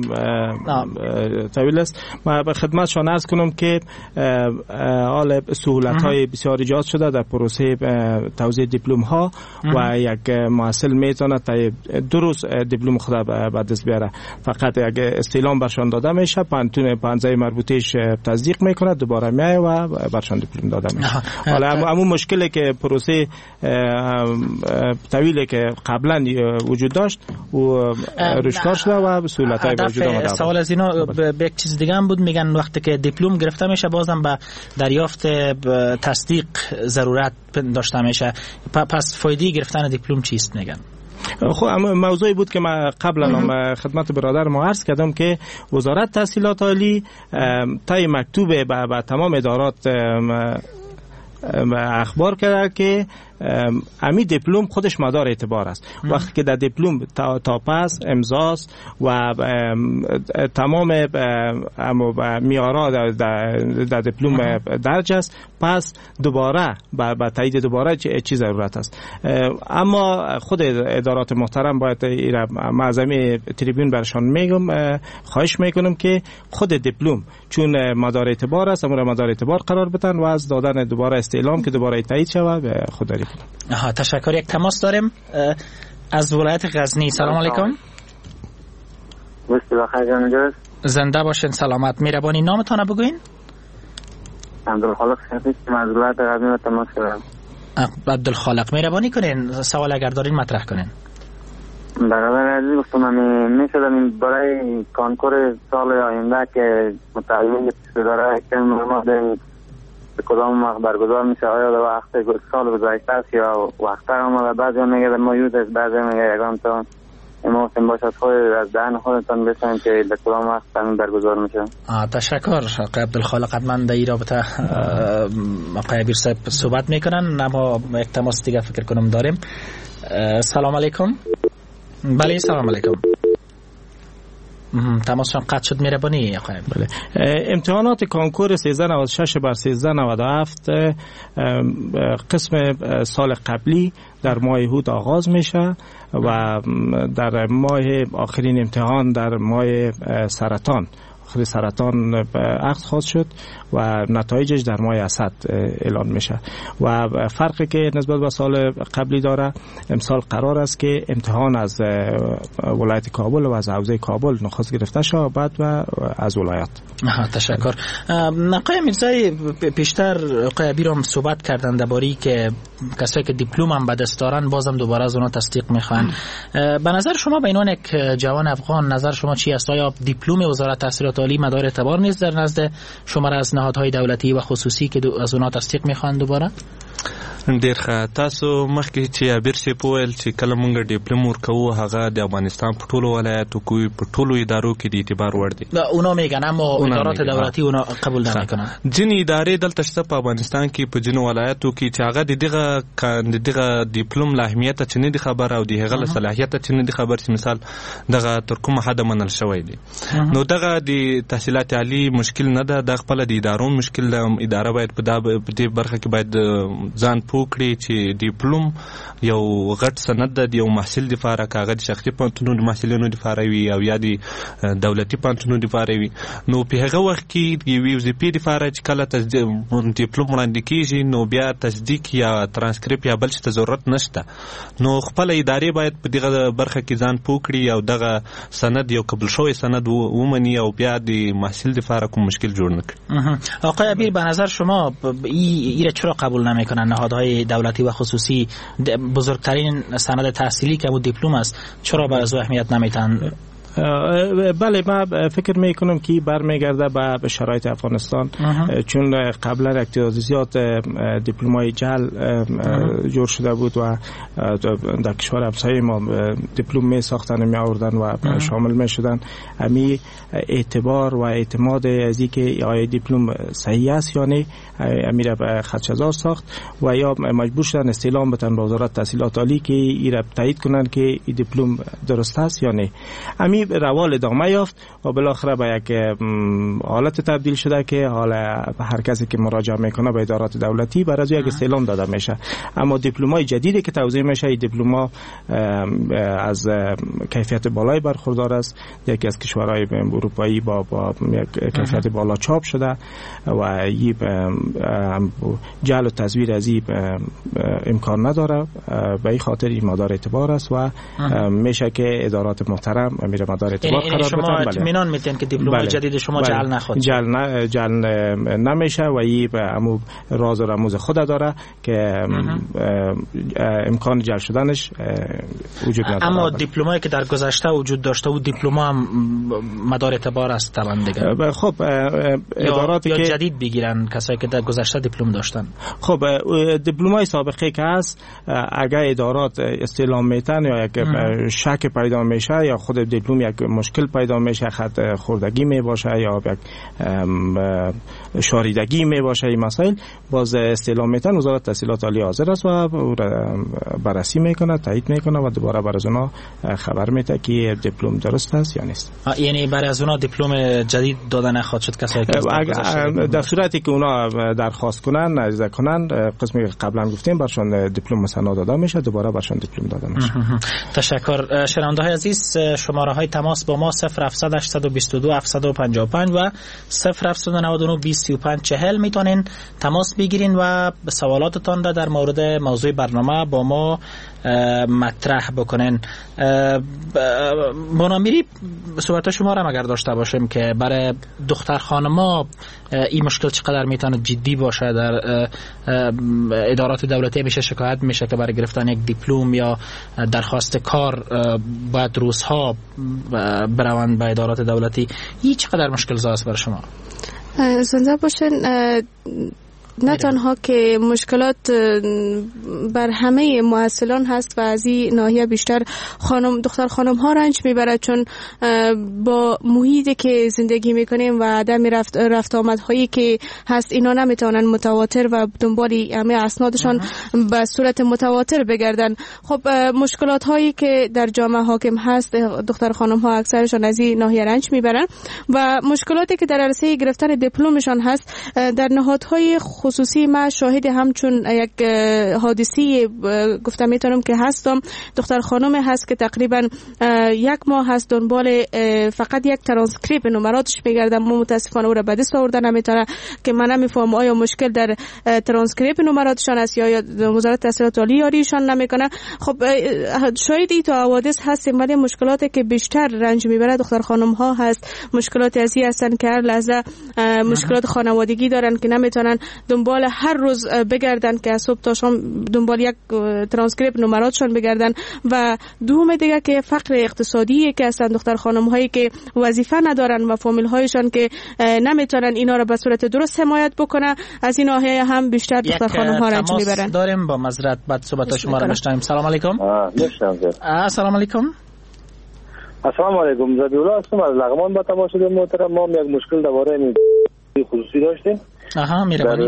طویل است. ما به خدمتشان عرض کنم که حال سهولت های بسیار ایجاد شده در پروسه توزیع دیپلم ها و یک محصل میتونه تا دو روز دیپلم خود به دست بیاره. فقط یک استعلام برشان داده میشه، پانتون پانزه مربوطهش تصدیق میکنه، دوباره میایه و برشان دیپلم داده میشه. حالا همون مشکلی که پروسه طویله که قبلا وجود داشت و روشکار شده و سهولت‌های وجود آمده. سوال از اینا به یک چیز دیگه هم بود، میگن وقتی که دیپلم گرفته میشه بازم به دریافت تصدیق ضرورت داشته میشه، پس فایده گرفتن دیپلم چیست میگن؟ خب موضوعی بود که من قبلا هم خدمت برادر ما عرض کردم که وزارت تحصیلات عالی تای مکتوب به تمام ادارات اخبار کرده که امی دیپلم خودش مدار اعتبار است. وقتی که در دیپلم تا, تا پس امضاست و تمام میارا در, در دیپلم درج است، پس دوباره با تایید دوباره چی ضرورت است. اما خود ادارات محترم باید معظمی تریبیون برشان میگم خواهش میکنم که خود دیپلم چون مدار اعتبار است امور مدار اعتبار قرار بدن و از دادن دوباره استعلام که دوباره تایید شود به خود داری کنم. آها تشکر. یک تماس داریم از ولایت غزنی. سلام علیکم. زنده باشین سلامت. مهربانی نامتان بگوین. عبدالخالق شفیق از ولایت غزنی تماس کردم. عبدالخالق مهربانی کنین سوال اگر دارین مطرح کنین. برادر عزیز گفتم من میشدم برای کنکور سال آینده که متعلق به اداره کم نماده به کدام وقت برگزار میشه، آیا در وقت سال گذشته است یا وقت‌تر آمده؟ بعضی میگه در مایود است، بعضی میگه یگان تا اموسیم باشه از خود از دهن خودتان بسنیم که در کدام وقت تامین برگزار میشه. تشکر. آقای عبدالخالق حتما در این رابطه آقای عبیر صاحب صحبت میکنن، اما یک تماس دیگه فکر کنم داریم. سلام علیکم. بله سلام علیکم. تماسشان قطع شد مهربانی آقای. بله. امتحانات کنکور سیزده نود و شش بر سیزده نود و هفت قسم سال قبلی در ماه هود آغاز میشه و در ماه آخرین امتحان در ماه سرطان آخر سرطان عقد خواهد شد و نتایجش در ماه اسد اعلان میشه و فرقی که نسبت به سال قبلی داره امسال قرار است که امتحان از ولایت کابل و از حوزه کابل نخست گرفته شود بعد و از ولایت. تشکر. آقای میرزایی پیشتر آقای عبیرم صحبت کردن درباره که کسایی که دیپلم هم به دست دارن بازم دوباره از اونها تصدیق میخوان. به نظر شما به عنوان یک جوان افغان نظر شما چی است؟ آیا دیپلم وزارت تحصیلات عالی مدار اعتبار نیست در نزد شما از نهادهای دولتی و خصوصی که از اونها تصدیق میخوان دوباره؟ ډیر ښه. تاسو مخکې چې عبیر صاحب وویل چې کله مونږ ډیپلوم ورکوو هغه د افغانستان په ټولو ولایاتو کې په ټولو ادارو کې د اعتبار وړ دي. اونا میگن اما ادارات دولتي اونا قبول نمیکنن. ځینې ادارې دلته شته په افغانستان کې په ځینو ولایاتو کې چې هغه د دغه د دغه ډیپلوم له اهمیت چې نه دي خبر او د هغه له صلاحیت چې نه دي خبر چې مثال دغه تر کومه حد منل شوی دی. نو دغه د تحصیلات عالی مشکل نه ده، د خپل د ادارو مشکل ده. اداره باید په دې برخه کې باید ځان پوه کړي چې ډیپلوم یو غټ سند د یو محصل لپاره کاغذ شخصي پوهنتونونو د محصلینو لپاره وي او یا د دولتي پوهنتونونو لپاره وي، نو په هغه وخت کې د یوې وظیفې لپاره چې کله ډیپلوم وړاندې کیږي نو بیا تصدیق یا ترانسکریپټ یا بل څه ته ضرورت نشته. نو خپل ادارې باید په دغه برخه کې ځان پوه کړي او دغه سند یو قبول شوی سند ومني او بیا د محصل لپاره کوم مشکل جوړ نکړي. آقای عبیر، به نظر شما این چرا قبول نمیکنن نهادهای دولتی و خصوصی؟ بزرگترین سند تحصیلی که بود دیپلم است، چرا به از اهمیت نمیتن؟ بله، من فکر میکنم که برمیگرده به شرایط افغانستان، چون قبلا اقتصادیات دیپلمای جعل جور شده بود و در کشور همسایه ما دیپلم می ساختن می آوردن و شامل می شدن. امی اعتبار و اعتماد از اینکه آیا دیپلم صحیح است یا نه امی را خدشه‌زار ساخت و یا مجبور شدن استعلام بدن به وزارت تحصیلات عالی که این را تایید کنن که این دیپلم درست است یا نه. امی روال ادامه یافت و بالاخره به یک حالت تبدیل شده که حالا هر کسی که مراجعه میکنه به ادارات دولتی برای یک استعلام داده میشه. اما دیپلمای جدیدی که توزیع میشه، این دیپلم‌ها از کیفیت بالایی برخوردار است. یکی از کشورهای اروپایی با با کیفیت بالا چاپ شده و این جعل و تزویر از این امکان نداره. به این خاطر این مدار اعتبار است و میشه که ادارات محترم میره مدار اعتبار قرار بدن. شما اطمینان میدین که دیپلم بله. جدید شما بله. جعل نخواد؟ جعل نه جعل نمیشه و این امو راز و رموز خود داره که امکان جعل شدنش وجود نداره. اما دیپلمایی که در گذشته وجود داشته و دیپلم هم مدار اعتبار است طبعا دیگه. خب اداراتی یا که جدید بگیرن کسایی که در گذشته دیپلم داشتن. خب دیپلمای سابقه که هست اگر ادارات استعلام میتن یا یک شک پیدا میشه یا خود دیپلم یک مشکل پیدا میشه، خط خوردگی می باشه یا یک شاریدگی می باشه، این مسائل باز استعلام میتن. وزارت تحصیلات عالی حاضر است و بررسی میکنه، تایید میکنه و دوباره برای از اونا خبر میده که دیپلم درست است یا نیست. یعنی برای از اونا دیپلم جدید داده نخواهد شد کسایی که در صورتی که اونا درخواست کنن، عرضه کنن، قسمی که قبلا گفتیم برشون دیپلم مثلا داده میشه، دوباره برشون دیپلم داده میشه. تشکر. شنونده های عزیز، شماره های تماس با ما صفر هفتصد هشتصد و بیست و دو هفتصد و پنجاه و پنج و صفر هفتصد و نود و نه بیست و پنج چهل میتونین تماس بگیرین و سوالاتتان را در مورد موضوع برنامه با ما مطرح بکنین. بنامیری صحبت شما را مگر داشته باشیم که برای دختر خانما این مشکل چقدر میتونه جدی باشه. در ادارات دولتی میشه شکایت میشه که برای گرفتن یک دیپلم یا درخواست کار باید روزها بروند به ادارات دولتی. این چقدر مشکل زا است برای شما؟ زنده باشین. نه تنها که مشکلات بر همه محصلان هست و از این ناحیه بیشتر خانم دختر خانم ها رنج میبرد، چون با محیطی که زندگی میکنیم و عدم رفت رفت آمدهایی که هست اینا نمیتونن متواتر و دنبال همه اسنادشان به صورت متواتر بگردن. خب مشکلات هایی که در جامعه حاکم هست، دختر خانم ها اکثرشان از این ناحیه رنج میبرن و مشکلاتی که در عرصه گرفتن دیپلمشان هست در نهادهای خصوصی ما شاهد همچون یک حادثه گفتم میتونم که هستم. دختر خانم هست که تقریبا یک ماه هست دنبال فقط یک ترانسکریپت نمراتش میگردم. ما متاسفانه او را به دست آورده نمیتونه که من نمیفهم آیا مشکل در ترانسکریپت نمراتشان است یا وزارت تحصیلات عالی یاریشان نمیکنه. خب شاید این تا حوادث هستیم، ولی مشکلاتی که بیشتر رنج میبره دختر خانم ها هست. مشکلات ازی هستن که هر لحظه مشکلات خانوادگی دارن که نمیتونن دنبال هر روز بگردن که صبح تا شام دنبال یک ترانسکریپت نمراتشان بگردن. و دوم دیگه که فقر اقتصادی که هستن دختر خانم هایی که وظیفه ندارن و فامیل هایشان که نمیتونن اینا رو به صورت درست حمایت بکنه، از این ناحیه هم بیشتر دختر خانم ها رنج میبرن. داریم با معذرت بعد صحبت شما رو بشنویم. سلام علیکم. سلام علیکم. السلام علیکم. زبیولا هستم از لغمان. با تماشای محترم، ما یک مشکل درباره خصوصی داشتیم. آها میرم.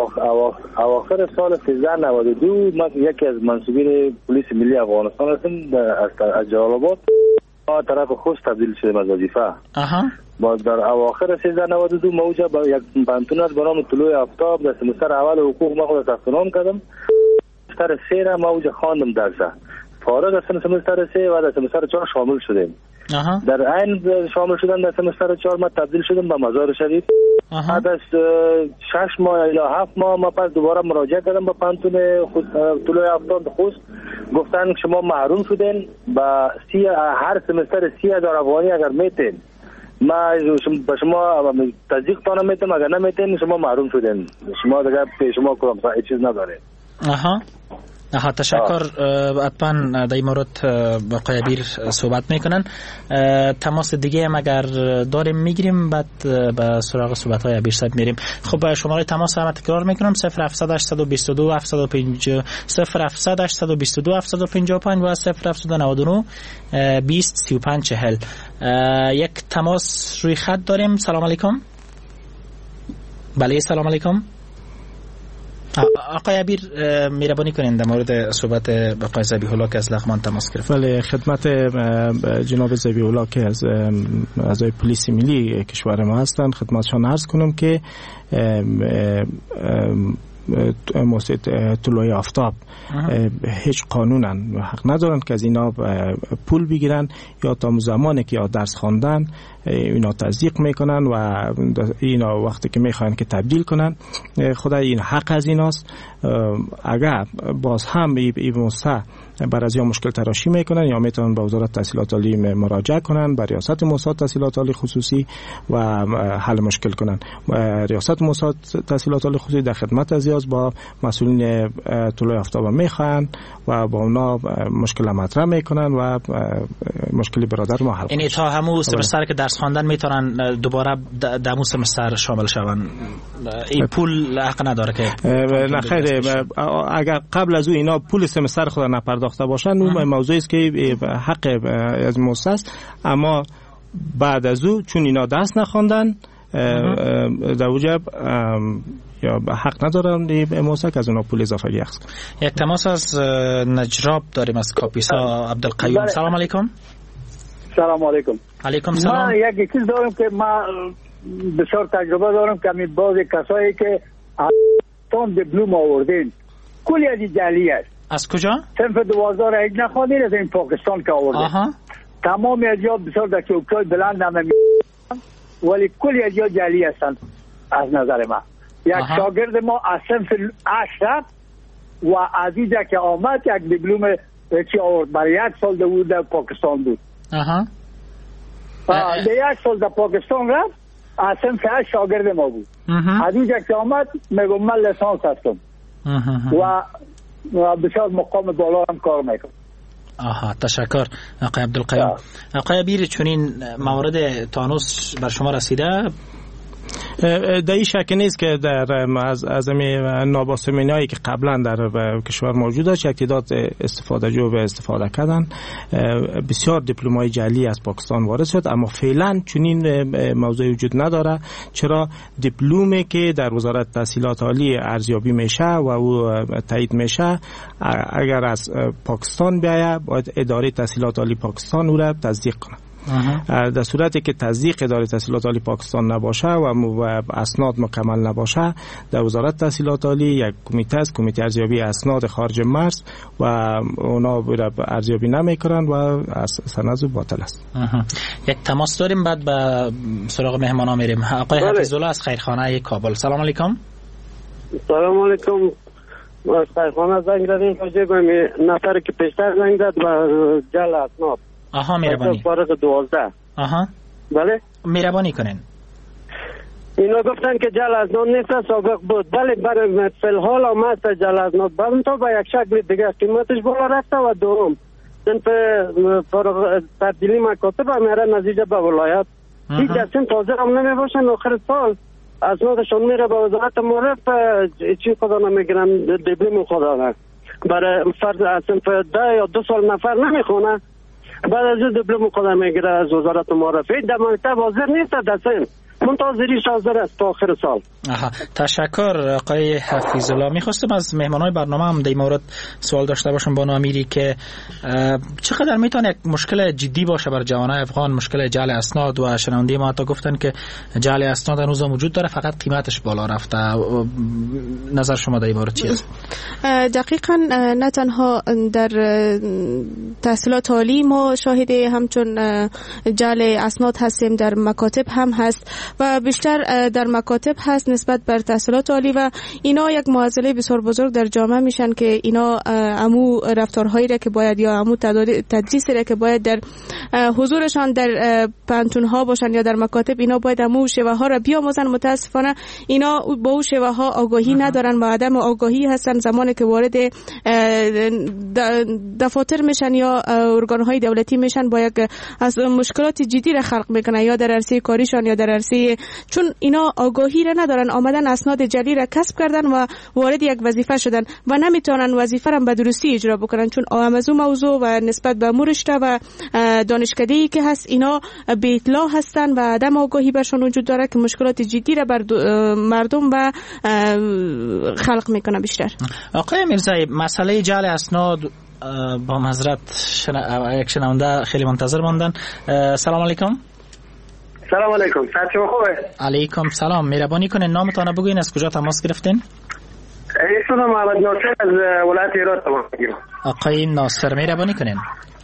اواخر سال سیزده نود و دو من یکی از منصوبین پلیس ملی افغانستان هستم از جلال آباد. ما طرف خوست تبدیل شدیم از وظیفه. آها. باز در اواخر سیزده نود و دو موجه با یک پانتون به نام طلوع آفتاب در سمستر اول حقوق ما خود ثبت نام کردم. سمستر سه را ما اوجا خواندم درسه. فارغ از سمستر سه و در سمستر چهار شامل شدیم. آها. در عین شامل شدن در سمستر چهار ما تبدیل شدیم به مزار شریف. بعد از شش ماه یا هفت ماه ما پس دوباره مراجعه کردم به پانتون طلوع آفتاب خوست. گفتن شما محروم شدین با سی هر سمستر سی هزار افغانی اگر میتین ما به شما تصدیق تانم میتیم، اگر نمیتین شما محروم شدین، شما دیگه به شما کدام چیز نداره. آها آها تشکر. حتما در این مورد آقای عبیر صحبت میکنن. تماس دیگه هم اگر داریم میگیریم، بعد به سراغ صحبت های عبیر صاحب میریم. خب شماره تماس هم تکرار میکنم: صفر هفتصد هشتصد و بیست و دو هفتصد و پنج صفر هفتصد هشتصد و بیست و دو هفتصد و پنجاه و پنج و صفر هفتصد و نود و نه بیست سی و پنج چهل. یک تماس روی خط داریم. سلام علیکم. بله سلام علیکم. آقای عبیر مهربانی کنین در مورد صحبت آقای ذبیح الله که از لغمان تماس گرفت. بله، خدمت جناب ذبیح الله که از اعضای پلیس ملی کشور ما هستند خدمتشان عرض کنم که موسسه طلوع آفتاب هیچ قانونا حق ندارن که از اینا پول بگیرن یا تا زمانی که یا درس خواندن اینا تضییق میکنن و اینا وقتی که میخوان که تبدیل کنن خدا این حق از ایناست. اگر باز هم این موسسه بر از یا مشکل تراشی میکنن یا میتونن به وزارت تحصیلات عالی مراجعه کنن، به ریاست موسسات تحصیلات عالی خصوصی و حل مشکل کنن. ریاست موسسات تحصیلات عالی خصوصی در خدمت از با مسئولین طلوع آفتاب میخوان و با اونا مشکل مطرح میکنن و مشکل برادر ما حل. یعنی تا همون سمستر که درس خواندن میتونن دوباره در همون سمستر شامل شون. این پول حق نداره که نه خیر، اگر قبل از او اینا پول سمستر خود نپرداخته باشن اون موضوعی است که حق از موسسه است، اما بعد از او چون اینا درس نخواندن در وجب یا حق ندارن این موسسه که از اونا پول اضافه گیرد. یک تماس از نجراب داریم از کاپیسا عبدالقیوم. سلام علیکم. سلام علیکم. علیکم سلام. من یک چیز دارم که ما بسیار تجربه دارم که می بعضی کسایی که تون دیپلم آوردین کلی از جعلی است. از کجا؟ صنف دوازده را هیچ نخواندین، از این پاکستان که آوردین. آها. تمام از جا بسیار در چوکای بلند همه می ولی کلی از جا جعلی هستند از نظر ما. یک شاگرد ما از صنف هشت و از اینجا که آمد یک دیپلم چی آورد برای یک سال دو در پاکستان بود. آها. در یک سال در پاکستان رفت، از صنف هشت شاگرد ما بود. از اینجا که آمد میگم من لیسانس هستم و بسیار مقام بالا هم کار میکنم. آها تشکر آقای عبدالقیوم. آقای عبیر چونین موارد تانوس بر شما رسیده؟ در این شک نیست که در از از ناباسمینایی که قبلا در کشور موجود است یک تعداد استفاده جو به استفاده کردن. بسیار دیپلم‌های جعلی از پاکستان وارد شد، اما فعلا چنین موضوعی وجود نداره. چرا دیپلمی که در وزارت تحصیلات عالی ارزیابی میشه و او تایید میشه اگر از پاکستان بیاید باید اداره تحصیلات عالی پاکستان او را تصدیق کنه. در صورتی که تصدیق اداره تحصیلات عالی پاکستان نباشه و اسناد مکمل نباشه در وزارت تحصیلات عالی یک کمیته است، کمیته ارزیابی اسناد خارج مرز و اونا ارزیابی نمیکنن و سند باطل است. یک تماس داریم بعد به سراغ مهمانا میریم. آقای حفیظ الله از خیرخانه کابل. سلام علیکم. سلام علیکم. ما از خیرخانه زنگ زدیم راجع به نفر که پیشتر زنگ زد و جعل اسناد. آها میربانی. فارغ دوازده. آها. بله. میربانی کنین. اینا گفتن که جعل اسناد نیست، سابق بود. بله برای فی‌الحال آمد جعل اسناد. بعد تو با یک شکل دیگه قیمتش بالا رفته و دوم صنف فارغ تبدیلی مکاتب هم میره نتیجه به ولایت. هیچ اصلا تازه هم نمی باشن آخر سال اسنادشون میره به وزارت معرف چی خدا نمیگیرن دیپلم خدا نه. برای فرض صنف ده یا دو سال نفر نمیخونه. بعد از دیپلم خودم میگیره از وزارت معرفی در مکتب حاضر نیست دستین منتظریش حاضر است تا آخر سال. آها تشکر آقای حفیظ الله. میخواستم از مهمانای برنامه هم در این مورد سوال داشته باشم بانو امیری که چقدر میتونه یک مشکل جدی باشه بر جوانای افغان مشکل جعل اسناد و شنونده ما تا گفتن که جعل اسناد هنوز وجود داره فقط قیمتش بالا رفته. نظر شما در این مورد چی است؟ دقیقاً نه تنها در تحصیلات عالی ما شاهد همچون جعل اسناد هستیم، در مکاتب هم هست و بیشتر در مکاتب هست نسبت بر تحصیلات عالی و اینا یک معضله بسیار بزرگ در جامعه میشن که اینا امو رفتارهایی را که باید یا امو تدریسی را که باید در حضورشان در پانتون ها باشن یا در مکاتب اینا باید امو شیوه ها را بیاموزن. متاسفانه اینا با او شیوه ها آگاهی ندارن و عدم آگاهی هستن. زمانی که وارد دفاتر میشن یا ارگان های دولتی میشن با یک از مشکلات جدی را خلق میکنن یا در عرصه کاریشان یا در عرصه، چون اینا آگاهی را ندارن، آمدن اسناد جعلی را کسب کردن و وارد یک وظیفه شدن و نمیتونن وظیفه را به درستی اجرا بکنن، چون آمزو موضوع و نسبت به مرشته و دانشکده‌ای که هست اینا به اطلاع هستن و عدم آگاهی برشان وجود داره که مشکلات جدی را بر مردم و خلق میکنه بیشتر. آقای میرزایی، مسئله جعل اسناد با معذرت شنا... یک شنونده خیلی منتظر ماندن. سلام علیکم. سلام علیکم. صحت شما خوبه؟ علیکم سلام. مهربانی کنین نامتون بگوین، از کجا تماس گرفتین؟ اسمم محمد ناصر از ولایت هرات تماس گرفتم. آقای ناصر مهربانی کنین.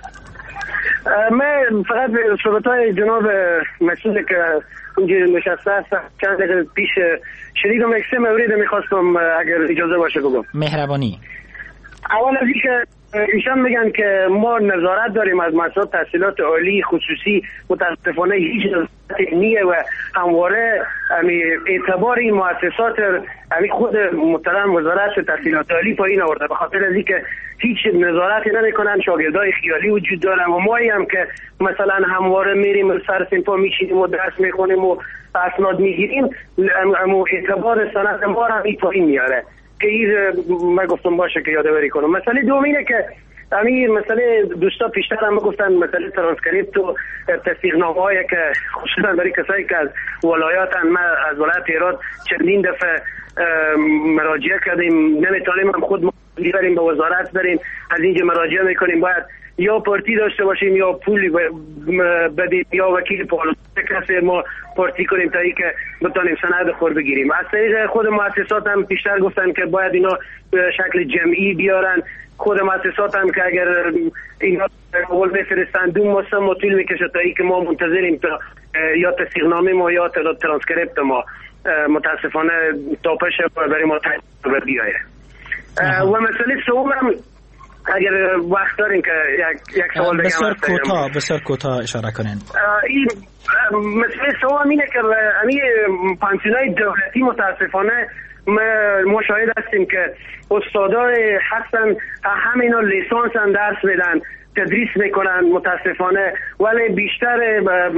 من فقط به صحبت‌های جناب مسئول که اونجا نشسته هستم چند دقیقه پیش شنیدم، یک سه مورد میخواستم اگر اجازه باشه بگم. مهربانی. اول از اینکه ایشان میگن که ما نظارت داریم از مسائل تحصیلات عالی خصوصی، متاسفانه هیچ نظارتی نیه و همواره اعتبار این مؤسسات همین خود محترم وزارت تحصیلات عالی پایین آورده، به خاطر از اینکه هیچ نظارتی نمیکنن، شاگردای خیالی وجود دارن و ما هم که مثلا همواره میریم سر سنپا میشینیم و درس میخونیم و اسناد میگیریم، اما اعتبار سند ما را این پایین میاره که این من گفتم باشه که یادآوری کنم. مسئله دوم اینه که همین مسئله دوستا پیشتر هم گفتن مسئله ترانسکریپت و تصدیقنامه‌ای که خصوصا برای کسایی که از ولایاتن، ما از ولایت هرات چندین دفعه مراجعه کردیم، نمیتونیم هم خود بریم به وزارت بریم، از اینجا مراجعه میکنیم باید یا پارتی داشته باشیم یا پولی بدیم یا وکیل پارلمان کسی ما پارتی کنیم تا ای که بتانیم سند خور بگیریم. از طریق خود مؤسسات هم پیشتر گفتن که باید اینا به شکل جمعی بیارن. خود مؤسسات هم که اگر اینا اول بفرستن دو ماه سه ماه طول میکشه تا ای که ما منتظریم تا یا تصدیقنامه ما یا ترانسکریپت ما متاسفانه تاپش برای ما تحصیل بیایه. و مسئله سوم هم اگر وقت دارین که یک, یک سوال بگم بسیار کوتاه بسیار کوتاه اشاره کنین. این مسئله سوم اینه که همین پانسیونای دولتی متاسفانه ما شاهد هستیم که استادای هستن همینا لیسانس هم درس میدن، تدریس میکنن متاسفانه، ولی بیشتر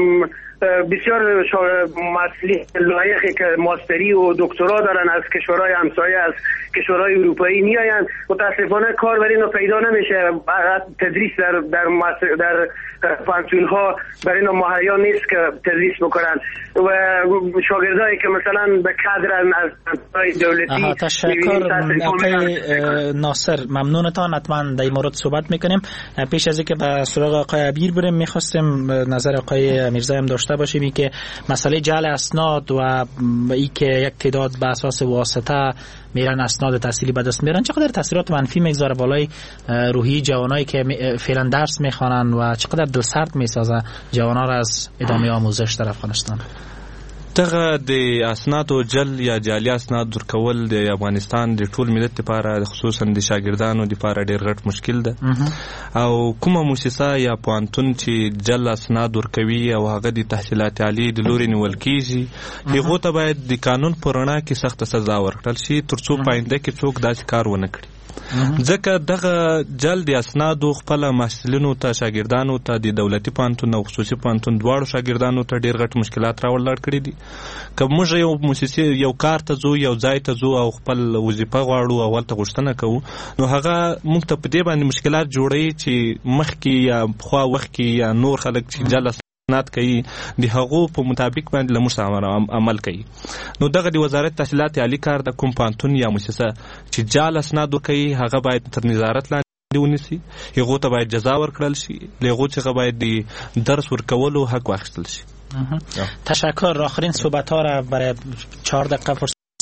بسیار مسئله لایقی که ماستری و دکترا دارن از کشورهای همسایه از کشورهای اروپایی میاین، متاسفانه کار برای اینا پیدا نمیشه، تدریس در در در پانسیون ها برای اینا مهیا نیست که تدریس بکنن و شاگردایی که مثلا به کادر از دولتی. تشکر آقای ناصر، ممنونتان. حتما در این مورد صحبت میکنیم. پیش از اینکه به سراغ آقای عبیر بریم میخواستیم نظر آقای میرزایی هم داشته باشیم ای که مسئله جعل اسناد و ای که یک تعداد به اساس واسطه میرن اسناد تحصیلی به دست میارن چقدر تاثیرات منفی میگذاره بالای روحی جوانایی که فعلا درس میخوانن و چقدر دلسرد میسازه جوانا را از ادامه آموزش در افغانستان. دغه د اسنادو جل یا جعلي اسناد ورکول د افغانستان د ټول ملت لپاره خصوصا د شاګردانو لپاره ډېر غټ مشکل ده او کومه مؤسسه یا پوهنتون چې جل اسناد ورکوي او هغه د تحصیلات عالی د لوري نیول کیږي هغه ته باید د قانون په رڼا کې سخت سزا ورکړل شي ترڅو پاینده کې څوک داسې کار ونه کړي. ځکه دغه جلد اسنادو خپل محصلینو ته شاګردانو ته د دولتي پوهنتون او خصوصي پوهنتون دواړو شاګردانو ته ډېر غټ مشکلات راولاړ کړي دي. که موږ یو مؤسسې یو کار ته ځو یو ځای ته ځو او خپل وظیفه غواړو او هلته غوښتنه کوو نو هغه موږ ته په دې باندې مشکلات جوړوي چې مخکې یا پخوا وخت کې یا نور خلک چې جل اسناد کوي د هغو په مطابق باندې له موږ سره عمل کوي. نو دغه د وزارت تحصیلات عالی کار د کوم پوهنتون یا مؤسسه چې جعل اسناد ورکوي هغه باید تر نظارت لاندې ونیسي، هغو ته باید جزا ورکړل شي، له هغو څخه باید د درس ورکولو حق واخیستل شي. تشکر. آخرین صحبت ها را برای چهار دقیقه فرصت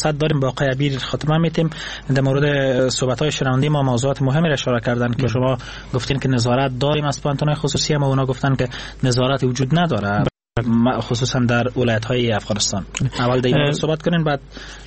فرصت داریم با آقای عبیر خاتمه میتیم در مورد صحبت های شنونده ما موضوعات مهمی را اشاره کردن که شما گفتین که نظارت داریم از پانتونای خصوصی، اما اونا گفتن که نظارت وجود نداره خصوصا در ولایت های افغانستان. اول در این صحبت کنین بعد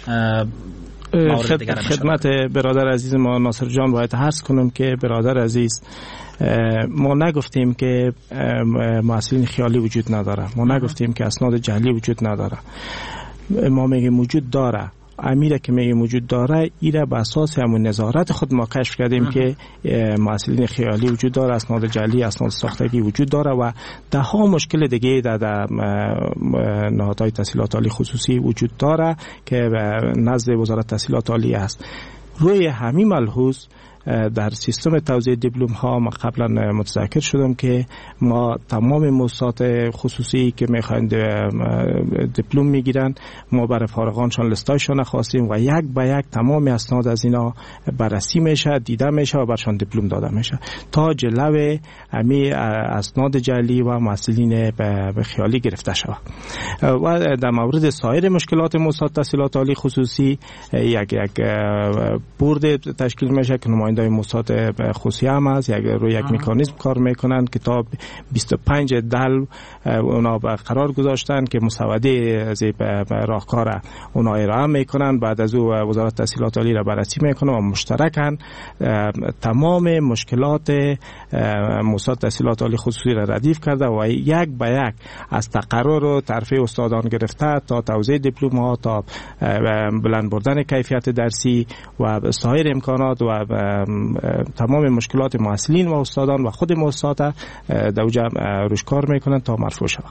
خد... خدمت برادر عزیز ما ناصر جان باید عرض کنم که برادر عزیز ما نگفتیم که محصلین خیالی وجود نداره، ما نگفتیم که اسناد جعلی وجود نداره، ما میگیم وجود داره. امیره که میگه وجود داره ایره به اساس همون نظارت خود ما کشف کردیم که محصلین خیالی وجود داره، اسناد جعلی، اسناد ساختگی وجود داره و ده ها مشکل دیگه در, در نهادهای تحصیلات عالی خصوصی وجود داره که نزد وزارت تحصیلات عالی است. روی همین ملحوظ در سیستم توزیع دیپلم ها ما قبلا متذکر شدم که ما تمام موسسات خصوصی که میخواین دیپلم میگیرن ما برای فارغانشان لیستایشان خواستیم و یک به یک تمام اسناد از اینا بررسی میشه، دیده میشه و برشان دیپلم داده میشه تا جلو امی اسناد جعلی و محصلین به خیالی گرفته شود. و در مورد سایر مشکلات موسسات تحصیلات عالی خصوصی یک یک بورد تشکیل میشه که نماینده موسسات خصوصی هم هست، یک روی یک مکانیزم کار میکنن که تا بیست و پنج دل اونا قرار گذاشتن که مسوده از راهکار اونا ارائه میکنن، بعد از او وزارت تحصیلات عالی را بررسی میکنه و مشترکاً تمام مشکلات موسسات تحصیلات عالی خصوصی را ردیف کرده و یک به یک از تقرر و ترفیع استادان گرفته تا توزیع دیپلم ها تا بلند بردن کیفیت درسی و سایر امکانات و تمام مشکلات محصلین و استادان و خود موسسات در اوجه روش کار میکنن تا مرفوع شود.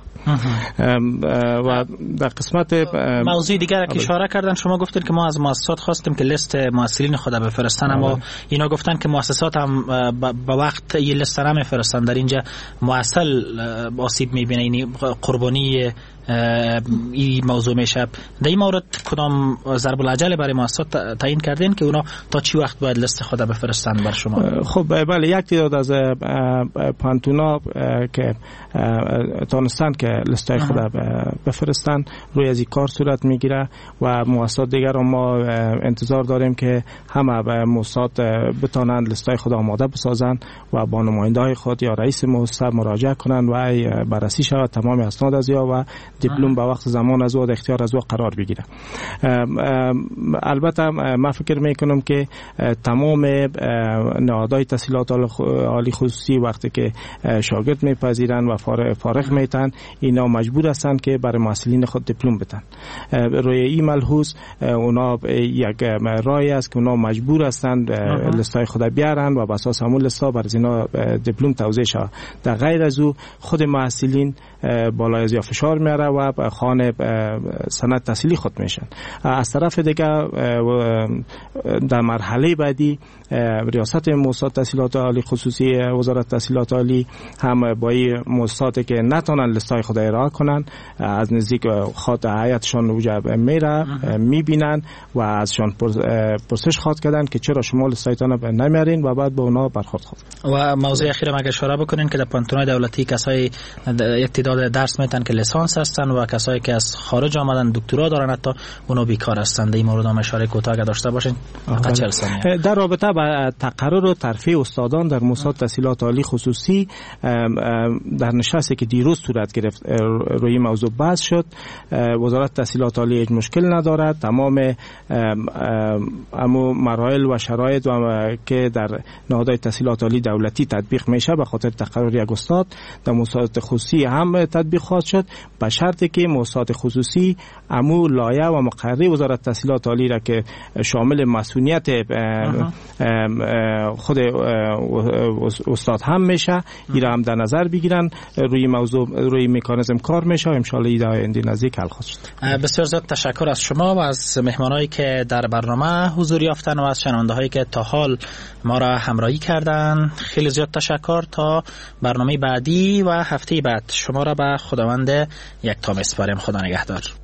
و در قسمت موضوع دیگر که اشاره کردن شما گفتید که ما از مؤسسات خواستیم که لیست محصلین خود بفرستن، اما اینا گفتن که مؤسسات هم به وقت این لیست را میفرستن، در اینجا محصل آسیب میبینه، یعنی قربانی این موضوع میشه. در این مورد کدام ضرب الاجل برای مؤسسات تعیین کردین که اونا تا چی وقت باید لیست خود بفرستن بر شما؟ خب بله، یک تعداد از پانتونا که تانستن که لیست خود بفرستن روی از این کار صورت میگیره و مؤسسات دیگر ما انتظار داریم که همه مؤسسات بتانند لیست خود آماده بسازن و با نماینده خود یا رئیس مؤسسه مراجعه کنن و بررسی شود تمام اسناد از یا و دیپلم به وقت زمان از او اختیار از او قرار بگیره. البته من فکر میکنم که تمام نهادهای تحصیلات عالی خصوصی وقتی که شاگرد میپذیرن و فارغ میتن اینا مجبور هستند که برای محصلین خود دیپلم بدن. روی این ملحوظ اونا یک رای است که اونا مجبور هستند لیستای خود بیارن و بر اساس همون لیستا برای اینا دیپلم توزیع شود. در غیر از او خود محصلین بالای از یا فشار میاره و خانه سند تحصیلی خود میشن. از طرف دیگه در مرحله بعدی ریاست موسسات تحصیلات عالی خصوصی وزارت تحصیلات عالی هم با این موسساتی که نتونن لیستای خود ارائه کنن از نزدیک خاط هیئتشان وجب میره میبینن و ازشان پرسش خواد کردن که چرا شما لیستایتان نمیارین و بعد به اونا برخورد خواهد. و موضوع اخیر ما اشاره بکنین که در پانتونای دولتی کسای یک تعداد درس میتن که لیسانس هستن و کسایی که از خارج آمدن دکترا دارن حتی اونا بیکار هستن. در این مورد هم اشاره کوتاه داشته باشین. در رابطه با تقرر و ترفیع استادان در موسسات تحصیلات عالی خصوصی در نشستی که دیروز صورت گرفت روی موضوع بحث شد. وزارت تحصیلات عالی هیچ مشکل ندارد، تمام امو مراحل و شرایط که در نهادهای تحصیلات عالی دولتی تطبیق میشه به خاطر تقرر یک استاد در موسسات خصوصی هم تطبیق خواهد شد، به شرطی که موسسات خصوصی امو لایحه و مقرری وزارت تحصیلات عالی را که شامل مسئولیت خود استاد هم میشه ایرا هم در نظر بگیرن، روی موضوع روی مکانیزم کار میشه و ان شاء الله ایده آینده نزدیک حل خواهد شد. بسیار زیاد تشکر از شما و از مهمانایی که در برنامه حضور یافتن و از شنونده هایی که تا حال ما را همراهی کردن. خیلی زیاد تشکر. تا برنامه بعدی و هفته بعد شما را به خداوند یکتا میسپاریم. خدا نگهدار.